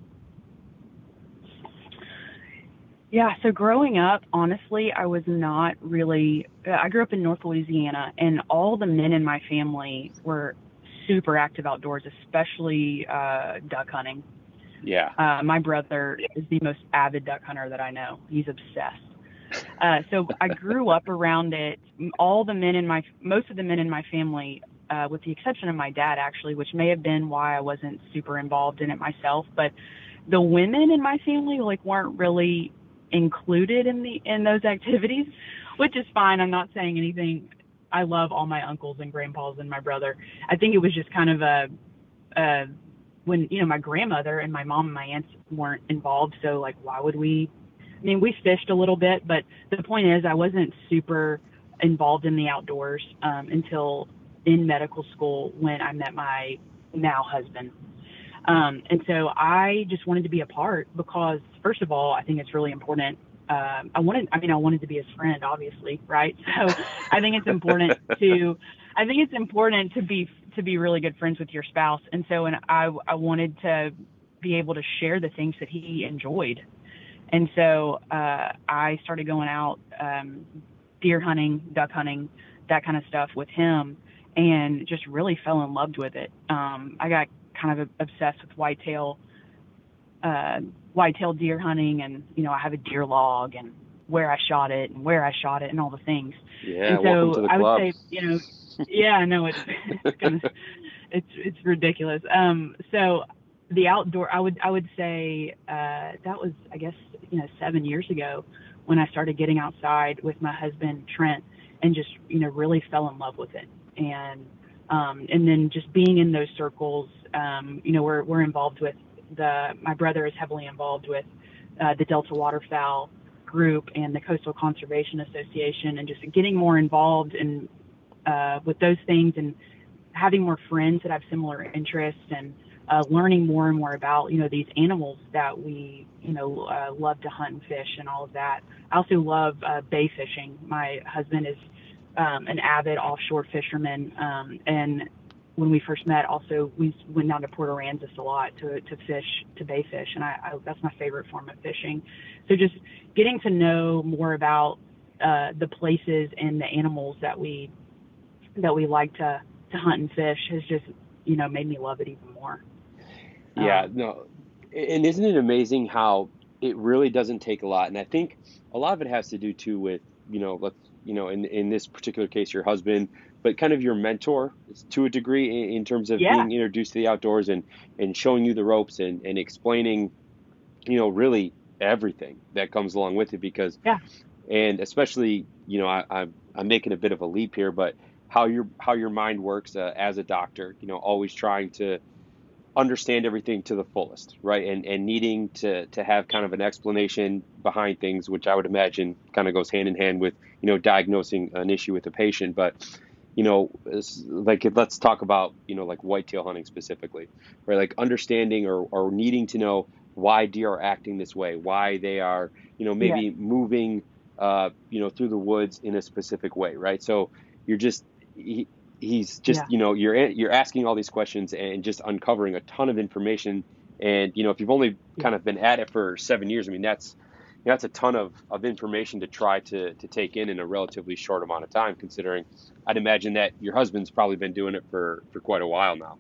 Yeah, so growing up, honestly, I was not really, I grew up in North Louisiana, and all the men in my family were super active outdoors, especially duck hunting. Yeah. My brother is the most avid duck hunter that I know. He's obsessed. So I grew up around it. Most of the men in my family, with the exception of my dad, actually, which may have been why I wasn't super involved in it myself, but the women in my family weren't really included in those activities, which is fine. I'm not saying anything. I love all my uncles and grandpas and my brother. I think it was just kind of when my grandmother and my mom and my aunts weren't involved, so why would we? I mean, we fished a little bit, but the point is I wasn't super involved in the outdoors until in medical school when I met my now husband. And so I just wanted to be a part because, first of all, I think it's really important. I wanted to be his friend, obviously, right? So I think it's important to be really good friends with your spouse. And so, I wanted to be able to share the things that he enjoyed. And so, I started going out, deer hunting, duck hunting, that kind of stuff with him, and just really fell in love with it. I got kind of obsessed with whitetail deer hunting, and I have a deer log and where I shot it and all the things. Yeah, and so welcome to the club. I would say, yeah, I know it's ridiculous. So the outdoor, I would say that was, I guess, 7 years ago when I started getting outside with my husband Trent, and just really fell in love with it. And then just being in those circles, we're involved with my brother is heavily involved with the Delta Waterfowl group and the Coastal Conservation Association, and just getting more involved in with those things, and having more friends that have similar interests, and learning more and more about these animals that we love to hunt and fish and all of that. I also love bay fishing. My husband is an avid offshore fisherman, and when we first met, also we went down to Port Aransas a lot to bay fish, and that's my favorite form of fishing. So just getting to know more about the places and the animals that we like to hunt and fish has just made me love it even more. Yeah, no, and isn't it amazing how it really doesn't take a lot? And I think a lot of it has to do too with in this particular case, your husband, but kind of your mentor to a degree in terms of being introduced to the outdoors and showing you the ropes and explaining, really everything that comes along with it. Because, and especially, I'm making a bit of a leap here, but how your mind works as a doctor, always trying to understand everything to the fullest, right? And needing to have kind of an explanation behind things, which I would imagine kind of goes hand in hand with, diagnosing an issue with a patient. But, let's talk about, whitetail hunting specifically, right? Like understanding or needing to know why deer are acting this way, why they are, maybe moving, through the woods in a specific way, right? So you're just, he's just, you're asking all these questions and just uncovering a ton of information. And, if you've only kind of been at it for 7 years, I mean, that's a ton of information to try to take in a relatively short amount of time, considering I'd imagine that your husband's probably been doing it for quite a while now.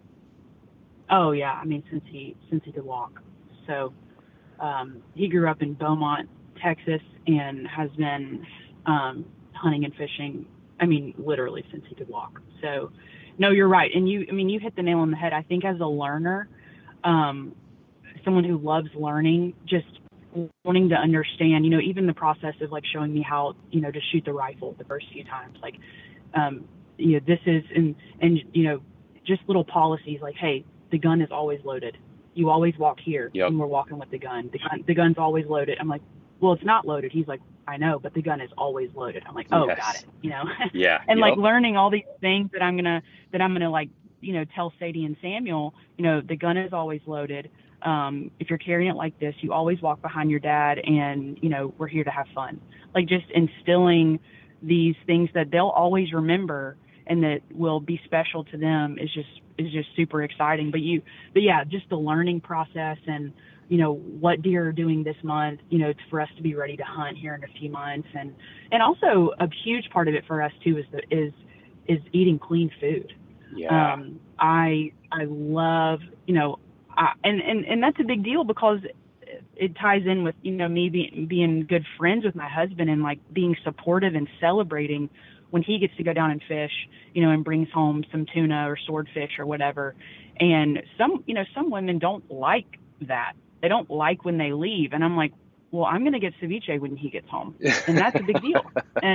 Oh yeah. I mean, since he could walk. So, he grew up in Beaumont, Texas, and has been, hunting and fishing, I mean, literally since he could walk. So no, you're right. And you hit the nail on the head. I think as a learner, someone who loves learning, just wanting to understand, even the process of like showing me how, to shoot the rifle the first few times, like, this is, and just little policies like, hey, the gun is always loaded. You always walk here when we're walking with the gun. The gun's always loaded. I'm like, well, it's not loaded. He's like, I know, but the gun is always loaded. I'm like, oh, got it. Yeah. And like learning all these things that I'm gonna like, tell Sadie and Samuel, the gun is always loaded. If you're carrying it like this, you always walk behind your dad, and we're here to have fun. Like just instilling these things that they'll always remember and that will be special to them is just super exciting. But yeah, just the learning process and what deer are doing this month, for us to be ready to hunt here in a few months, and also a huge part of it for us too is eating clean food. Yeah. I love, and that's a big deal because it ties in with, me being good friends with my husband and like being supportive and celebrating when he gets to go down and fish, and brings home some tuna or swordfish or whatever. And some women don't like that. They don't like when they leave. And I'm like, well, I'm going to get ceviche when he gets home. And that's a big deal.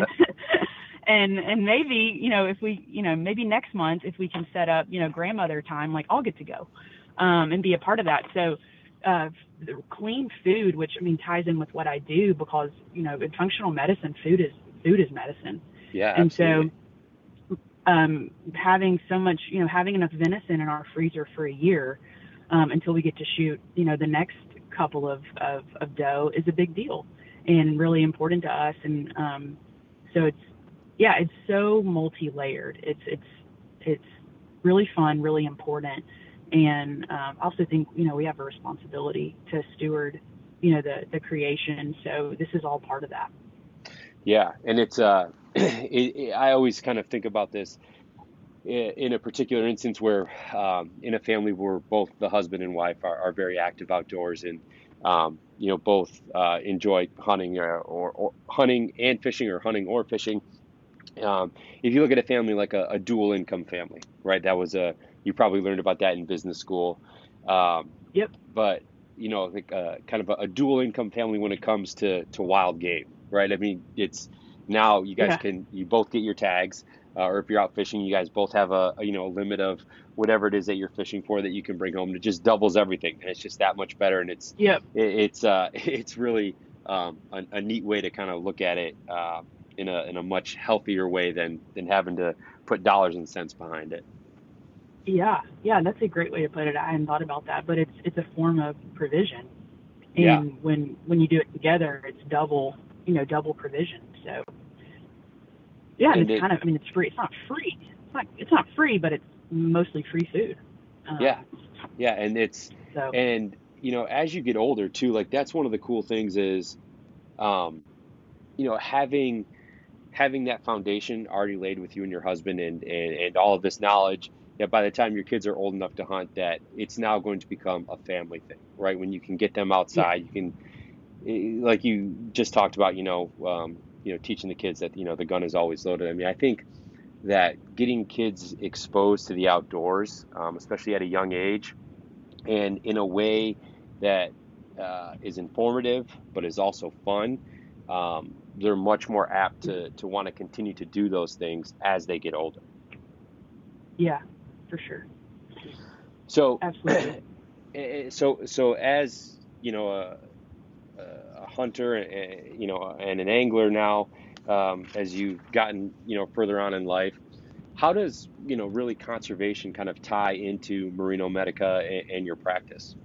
And maybe, if we, maybe next month, if we can set up, grandmother time, like I'll get to go, and be a part of that. So, clean food, which ties in with what I do because, in functional medicine, food is medicine. Yeah. And absolutely. so, having so much, having enough venison in our freezer for a year, until we get to shoot, the next couple of doe is a big deal and really important to us. And, so it's so multi-layered. It's really fun, really important. And, I also think, we have a responsibility to steward, the creation. So this is all part of that. Yeah. And it's, I always kind of think about this in a particular instance where in a family where both the husband and wife are very active outdoors and, both enjoy hunting or hunting and fishing, or hunting or fishing. If you look at a family like a dual income family, right? That was you probably learned about that in business school. Yep. But, like kind of a dual income family when it comes to wild game, right? I mean, it's now you guys you both get your tags. Or if you're out fishing, you guys both have a limit of whatever it is that you're fishing for that you can bring home. It just doubles everything, and it's just that much better. And it's really a neat way to kind of look at it in a much healthier way than having to put dollars and cents behind it. Yeah, that's a great way to put it. I hadn't thought about that, but it's a form of provision. And Yeah. when you do it together, it's double provision. So. Yeah, and it's kind of, it's free. It's not free. It's not free, but it's mostly free food. Yeah. And and as you get older too, like that's one of the cool things is, having that foundation already laid with you and your husband and all of this knowledge that by the time your kids are old enough to hunt, that it's now going to become a family thing, right? When you can get them outside, you can, like you just talked about, teaching the kids that, the gun is always loaded. I mean, I think that getting kids exposed to the outdoors, especially at a young age, and in a way that is informative, but is also fun, they're much more apt to want to continue to do those things as they get older. Yeah, for sure. So, absolutely. So as, a hunter, and an angler now, as you've gotten, further on in life, how does, really conservation kind of tie into Merino Medica and your practice?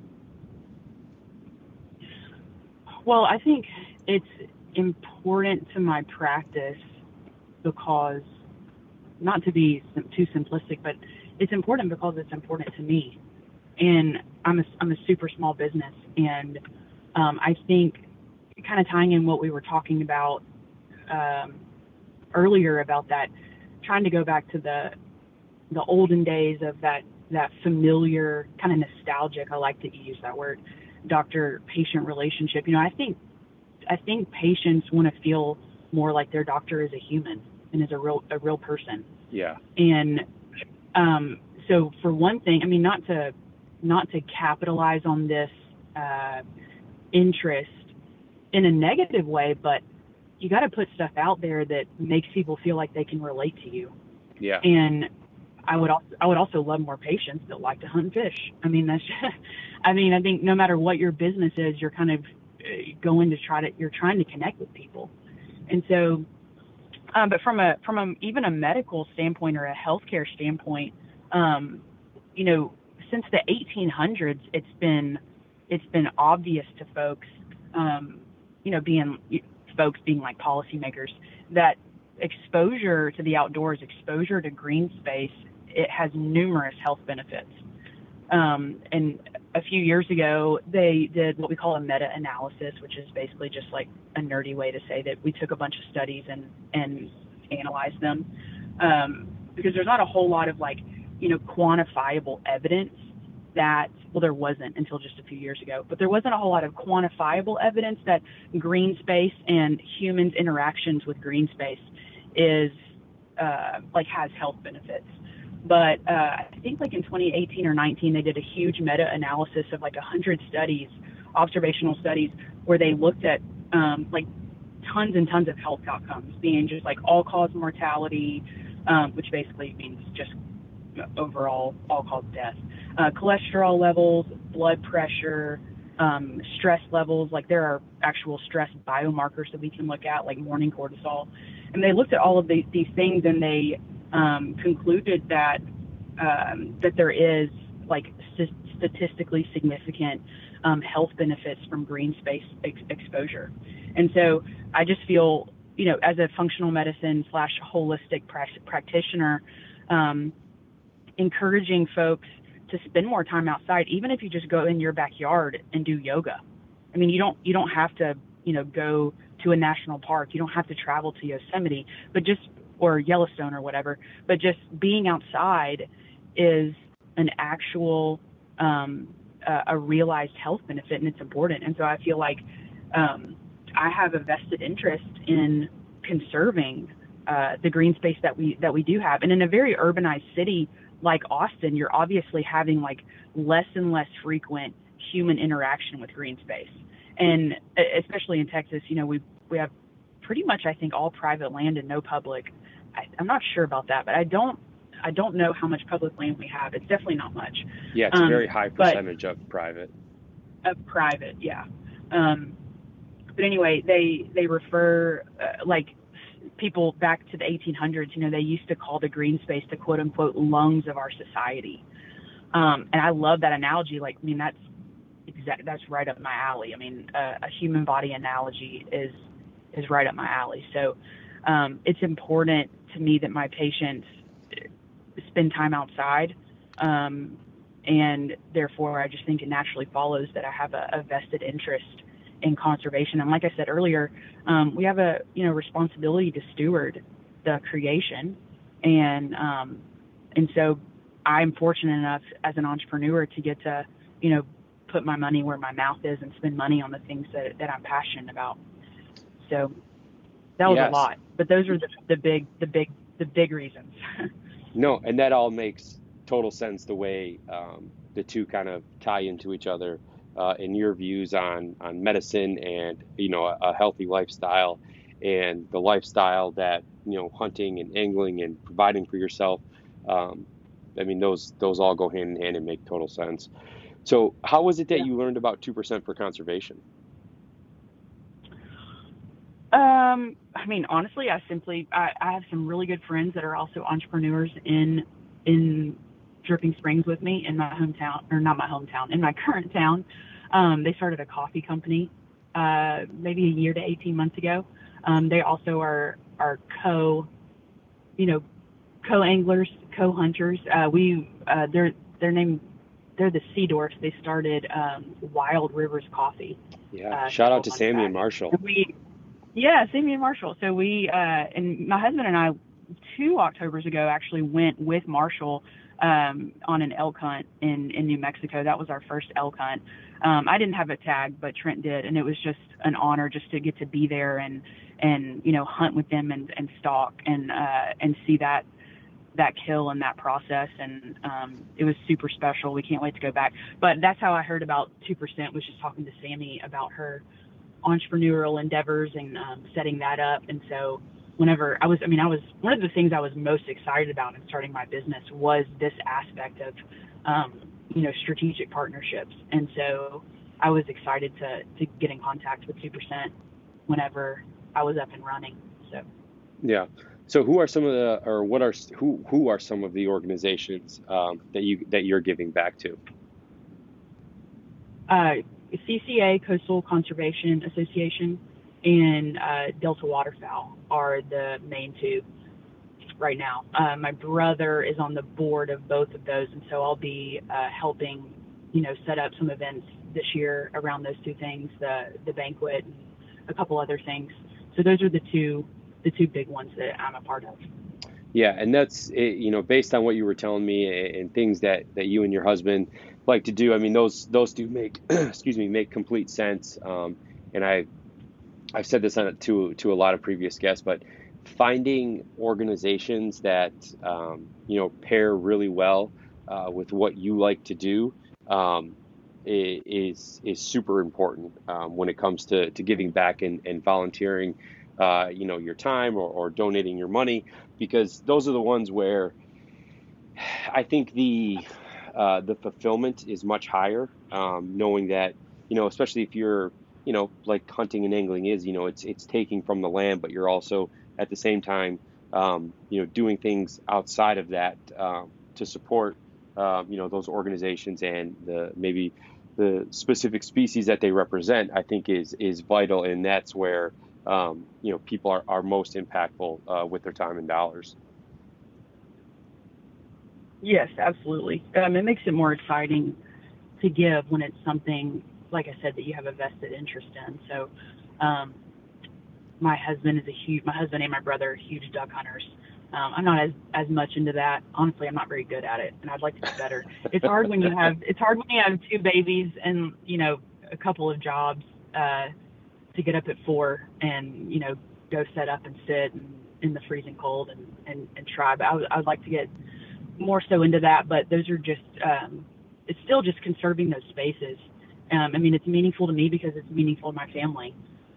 Well, I think it's important to my practice because, not to be too simplistic, but it's important because it's important to me. And I'm a super small business, and I think kind of tying in what we were talking about earlier about that, trying to go back to the olden days of that familiar kind of nostalgic, I like to use that word, doctor-patient relationship. I think patients want to feel more like their doctor is a human and is a real person. Yeah. And so for one thing, not to to capitalize on this interest in a negative way, but you got to put stuff out there that makes people feel like they can relate to you. Yeah. And I would also love more patients that like to hunt and fish. I mean, that's just, I think no matter what your business is, you're kind of you're trying to connect with people. And so, but from even a medical standpoint or a healthcare standpoint, since the 1800s, it's been obvious to folks, being like policymakers, that exposure to the outdoors, exposure to green space, it has numerous health benefits. And a few years ago, they did what we call a meta-analysis, which is basically just like a nerdy way to say that we took a bunch of studies and analyzed them, because there's not a whole lot of quantifiable evidence that, well, there wasn't until just a few years ago, but there wasn't a whole lot of quantifiable evidence that green space and humans' interactions with green space is has health benefits. But I think in 2018 or 19, they did a huge meta-analysis of 100 studies, observational studies, where they looked at tons and tons of health outcomes, being just all-cause mortality, which basically means just overall all-cause death, cholesterol levels, blood pressure, stress levels. There are actual stress biomarkers that we can look at, like morning cortisol. And they looked at all of these things, and they concluded that there is statistically significant health benefits from green space exposure. And so I just feel, as a functional medicine / holistic practitioner, encouraging folks to spend more time outside, even if you just go in your backyard and do yoga. I mean, you don't have to, go to a national park. You don't have to travel to Yosemite, or Yellowstone or whatever, but just being outside is an actual, a realized health benefit, and it's important. And so I feel like I have a vested interest in conserving the green space that we do have. And in a very urbanized city like Austin, you're obviously having less and less frequent human interaction with green space. And especially in Texas, we have pretty much, I think, all private land and no public. I'm not sure about that, but I don't know how much public land we have. It's definitely not much. Yeah, it's a very high percentage of private. Of private, yeah. But anyway, they refer people back to the 1800s. They used to call the green space the quote unquote lungs of our society. And I love that analogy. That's right up my alley. I mean, a human body analogy is right up my alley. So it's important to me that my patients spend time outside, and therefore I just think it naturally follows that I have a vested interest in conservation. And like I said earlier, we have a responsibility to steward the creation, and so I'm fortunate enough as an entrepreneur to get to put my money where my mouth is and spend money on the things that I'm passionate about. So that was a lot, but those are the big reasons. No, and that all makes total sense, the way the two kind of tie into each other in your views on medicine and a healthy lifestyle, and the lifestyle that hunting and angling and providing for yourself. I mean, those all go hand in hand and make total sense. So how was it that you learned about 2% for conservation? I mean, honestly, I have some really good friends that are also entrepreneurs in Dripping Springs with me in my hometown, or not my hometown, in my current town. They started a coffee company, maybe a year to 18 months ago. They also are co-anglers, co-hunters. They're the Seedorfs. They started Wild Rivers Coffee. Yeah, shout out to Sammy and Marshall. Sammy and Marshall. So we, and my husband and I, 2 Octobers ago, actually went with Marshall on an elk hunt in New Mexico. That was our first elk hunt. I didn't have a tag, but Trent did, and it was just an honor just to get to be there and hunt with them and stalk and see that that kill and that process, and it was super special. We can't wait to go back. But that's how I heard about 2%, was just talking to Sammy about her entrepreneurial endeavors and setting that up. And so whenever I was one of the things I was most excited about in starting my business was this aspect of strategic partnerships. And so I was excited to get in contact with 2% whenever I was up and running. So Yeah. So who are some of who are some of the organizations that you're giving back to? CCA, Coastal Conservation Association, and Delta Waterfowl are the main two right now. My brother is on the board of both of those, and so I'll be helping, set up some events this year around those two things, the banquet and a couple other things. So those are the two big ones that I'm a part of. Yeah, and that's, based on what you were telling me and things that you and your husband like to do. I mean, those do make make complete sense. And I've said this to a lot of previous guests, but finding organizations that pair really well with what you like to do is super important when it comes to giving back and volunteering your time or donating your money, because those are the ones where I think the fulfillment is much higher, knowing that, especially if you're, like hunting and angling is, it's taking from the land, but you're also at the same time, doing things outside of that to support, those organizations and maybe the specific species that they represent, I think is vital. And that's where, people are most impactful with their time and dollars. Yes, absolutely. It makes it more exciting to give when it's something, like I said, that you have a vested interest in. So, my husband and my brother are huge duck hunters. I'm not as much into that. Honestly, I'm not very good at it, and I'd like to be better. It's hard when you have 2 babies and, a couple of jobs, to get up at 4 and, go set up and sit in the freezing cold and try. But I would like to get more so into that, but those are just, it's still just conserving those spaces. It's meaningful to me because it's meaningful to my family.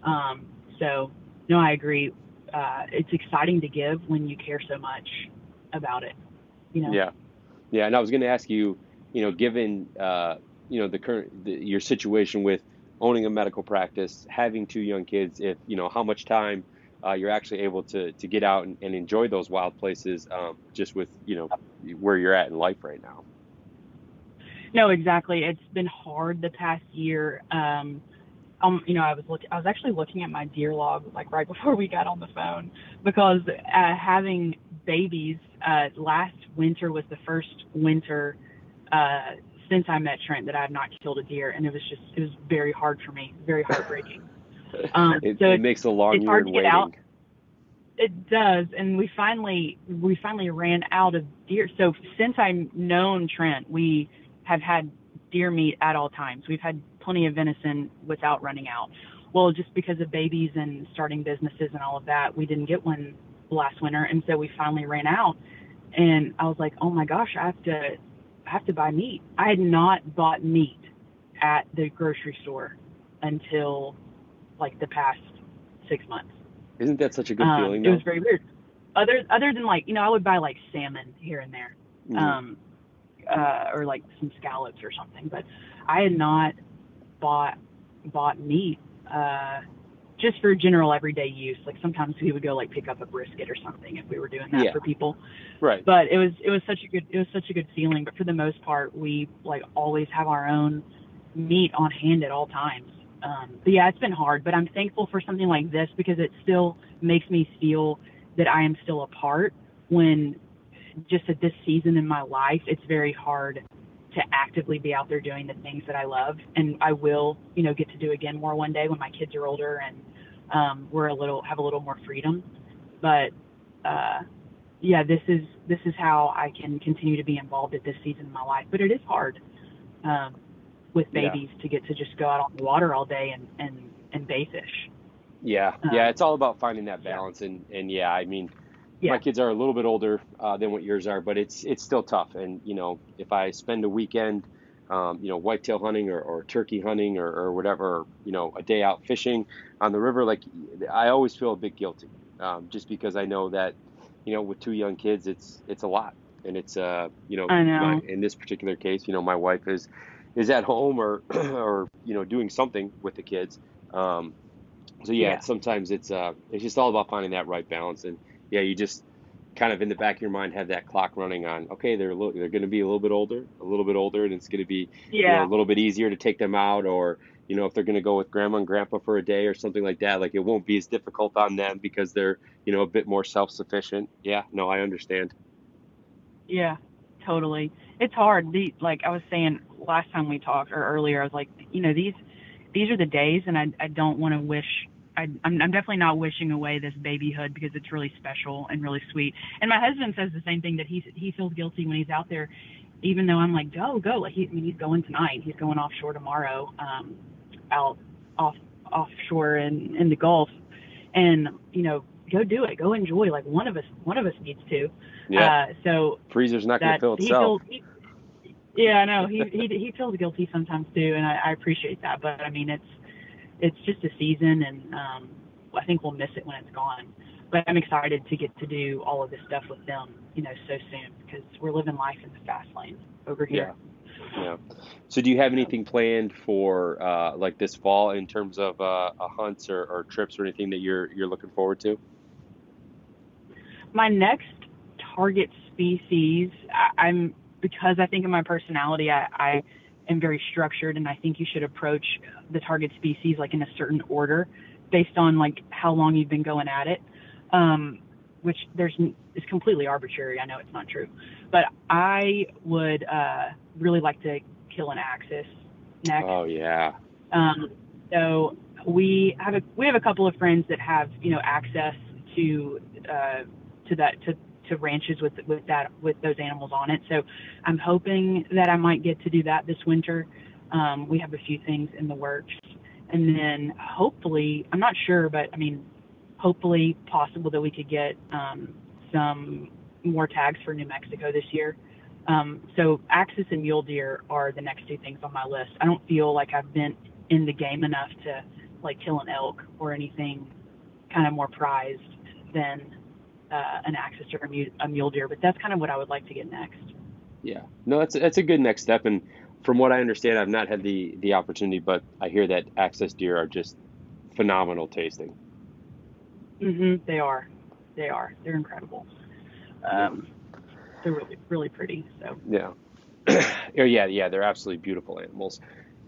So no, I agree. It's exciting to give when you care so much about it, Yeah. Yeah. And I was going to ask you, given, your situation with owning a medical practice, having 2 young kids, if, how much time you're actually able to get out and enjoy those wild places, just with, where you're at in life right now. No, exactly. It's been hard the past year. I was actually looking at my deer log like right before we got on the phone, because having babies, last winter was the first winter since I met Trent that I have not killed a deer, and it was very hard for me, very heartbreaking. It makes a long year in waiting. Out. It does, and we finally ran out of deer. So since I've known Trent, we have had deer meat at all times. We've had plenty of venison without running out. Well, just because of babies and starting businesses and all of that, we didn't get one last winter, and so we finally ran out. And I was like, oh my gosh, I have to buy meat. I had not bought meat at the grocery store until like the past 6 months. Isn't that such a good feeling, though? It was very weird. Other than like, I would buy like salmon here and there, or like some scallops or something, but I had not bought meat, just for general everyday use. Like sometimes we would go like pick up a brisket or something if we were doing that for people. Right. But it was such a good feeling. But for the most part, we like always have our own meat on hand at all times. But yeah, it's been hard, but I'm thankful for something like this because it still makes me feel that I am still a part, when just at this season in my life, it's very hard to actively be out there doing the things that I love. And I will, get to do again more one day when my kids are older and have a little more freedom. But this is how I can continue to be involved at this season in my life. But it is hard. With babies to get to just go out on the water all day and bay fish. Yeah. It's all about finding that balance. And my kids are a little bit older than what yours are, but it's still tough. And, if I spend a weekend, whitetail hunting or turkey hunting or whatever, a day out fishing on the river, like I always feel a bit guilty, just because I know that, with 2 young kids, it's a lot. And it's, I know. in this particular case, my wife is at home or, or, doing something with the kids. So sometimes it's just all about finding that right balance. And you just kind of in the back of your mind have that clock running on, okay, they're going to be a little bit older, and it's going to be a little bit easier to take them out, or, if they're going to go with grandma and grandpa for a day or something like that, like it won't be as difficult on them because they're, a bit more self-sufficient. Yeah, no, I understand. Yeah, totally. It's hard. Like I was saying last time we talked or earlier, I was like, these are the days, and I don't want to wish. I'm definitely not wishing away this babyhood because it's really special and really sweet. And my husband says the same thing, that he feels guilty when he's out there, even though I'm like, go. Like he's going tonight. He's going offshore tomorrow, out offshore in the Gulf, and go do it. Go enjoy. Like one of us needs to. Yeah. So freezer's not going to fill itself. Yeah, I know. He feels guilty sometimes too, and I appreciate that. But I mean, it's just a season, and I think we'll miss it when it's gone. But I'm excited to get to do all of this stuff with them, so soon, because we're living life in the fast lane over here. Yeah. So do you have anything planned for like this fall in terms of hunts or trips or anything that you're looking forward to? My next target species, because I think of my personality, I am very structured, and I think you should approach the target species like in a certain order based on like how long you've been going at it, which is completely arbitrary. I know it's not true, but I would really like to kill an axis next. Oh yeah. So we have a couple of friends that have access to ranches with those animals on it. So I'm hoping that I might get to do that this winter. We have a few things in the works, and then hopefully, I'm not sure, but I mean, hopefully possible that we could get some more tags for New Mexico this year. So axis and mule deer are the next 2 things on my list. I don't feel like I've been in the game enough to like kill an elk or anything kind of more prized than an axis or a mule deer, but that's kind of what I would like to get next. Yeah, no, that's a good next step. And from what I understand, I've not had the opportunity, but I hear that axis deer are just phenomenal tasting. Mm-hmm. They are. They're incredible. They're really, really pretty. So. Yeah. Yeah. They're absolutely beautiful animals.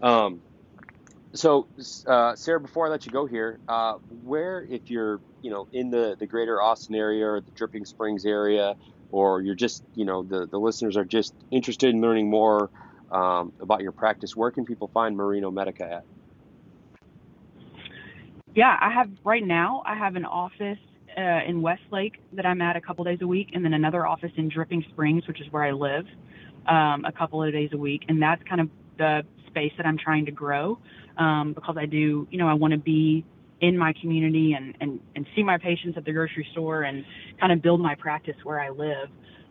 So, Sarah, before I let you go here, where, if you're, in the greater Austin area or the Dripping Springs area, or you're just, the listeners are just interested in learning more about your practice, where can people find Merino Medica at? Yeah, I have an office in Westlake that I'm at a couple days a week, and then another office in Dripping Springs, which is where I live, a couple of days a week. And that's kind of the space that I'm trying to grow, because I do, I want to be in my community and see my patients at the grocery store and kind of build my practice where I live.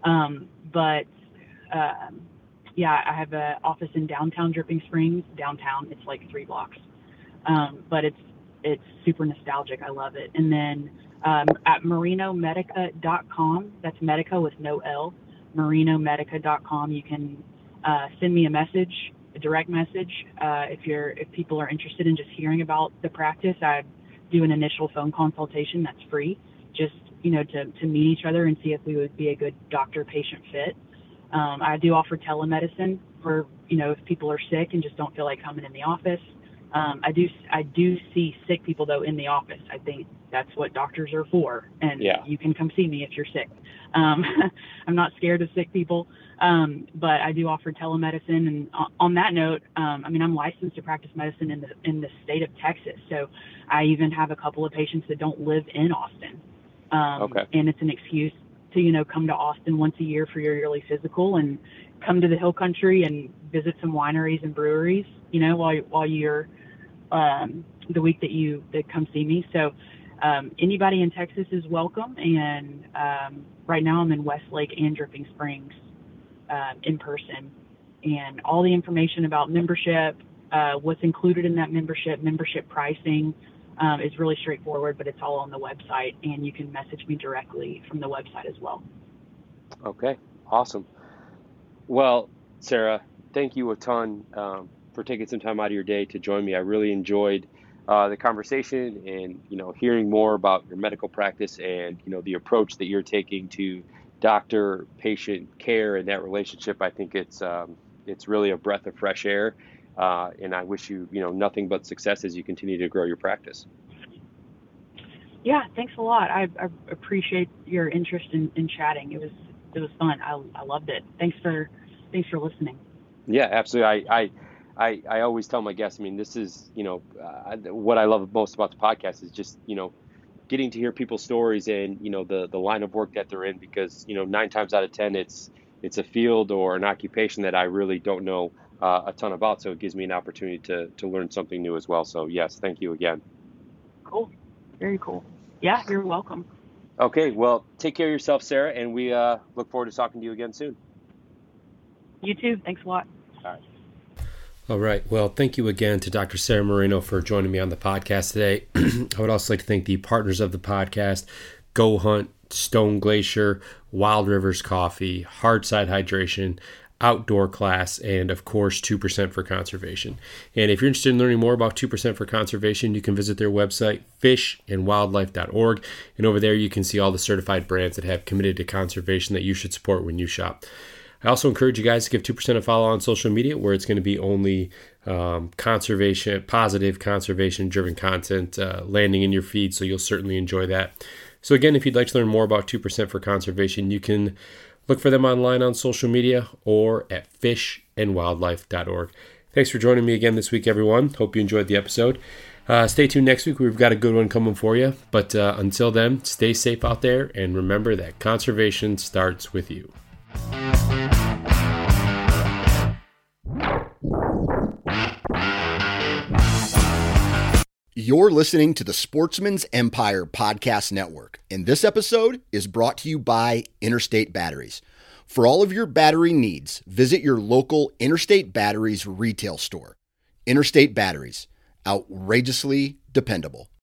I have an office in downtown Dripping Springs. Downtown, it's like 3 blocks. But it's super nostalgic. I love it. And then at merinomedica.com, that's Medica with no L, merinomedica.com, you can send me a direct message. If people are interested in just hearing about the practice, I do an initial phone consultation that's free, just to meet each other and see if we would be a good doctor-patient fit. I do offer telemedicine for if people are sick and just don't feel like coming in the office. I do see sick people though in the office. I think that's what doctors are for, and you can come see me if you're sick. I'm not scared of sick people, but I do offer telemedicine. And on that note, I'm licensed to practice medicine in the state of Texas, so I even have a couple of patients that don't live in Austin. And it's an excuse to come to Austin once a year for your yearly physical and come to the Hill Country and visit some wineries and breweries, while you're the week that come see me. So Anybody in Texas is welcome, and right now I'm in Westlake and Dripping Springs in person. And all the information about membership, what's included in that membership pricing is really straightforward, but it's all on the website, and you can message me directly from the website as well. Okay, awesome. Well, Sarah, thank you a ton for taking some time out of your day to join me. I really enjoyed the conversation and, hearing more about your medical practice and, the approach that you're taking to doctor-patient care and that relationship. I think it's really a breath of fresh air. And I wish you, nothing but success as you continue to grow your practice. Yeah, thanks a lot. I appreciate your interest in chatting. It was fun. I loved it. Thanks for listening. Yeah, absolutely. I always tell my guests, this is, what I love most about the podcast is just, getting to hear people's stories and, the line of work that they're in, because, 9 times out of 10, it's a field or an occupation that I really don't know a ton about. So it gives me an opportunity to learn something new as well. So yes, thank you again. Cool. Very cool. Yeah, you're welcome. Okay. Well, take care of yourself, Sarah. And we look forward to talking to you again soon. You too. Thanks a lot. All right. All right. Well, thank you again to Dr. Sarah Moreno for joining me on the podcast today. I would also like to thank the partners of the podcast, Go Hunt, Stone Glacier, Wild Rivers Coffee, Hardside Hydration, Outdoor Class, and of course 2% for Conservation. And if you're interested in learning more about 2% for Conservation, you can visit their website, fishandwildlife.org, and over there you can see all the certified brands that have committed to conservation that you should support when you shop. I also encourage you guys to give 2% a follow on social media, where it's going to be only positive conservation-driven content landing in your feed, so you'll certainly enjoy that. So again, if you'd like to learn more about 2% for Conservation, you can look for them online on social media or at fishandwildlife.org. Thanks for joining me again this week, everyone. Hope you enjoyed the episode. Stay tuned next week. We've got a good one coming for you. But until then, stay safe out there, and remember that conservation starts with you. You're listening to the Sportsman's Empire Podcast Network, and this episode is brought to you by Interstate Batteries. For all of your battery needs, visit your local Interstate Batteries retail store. Interstate Batteries, outrageously dependable.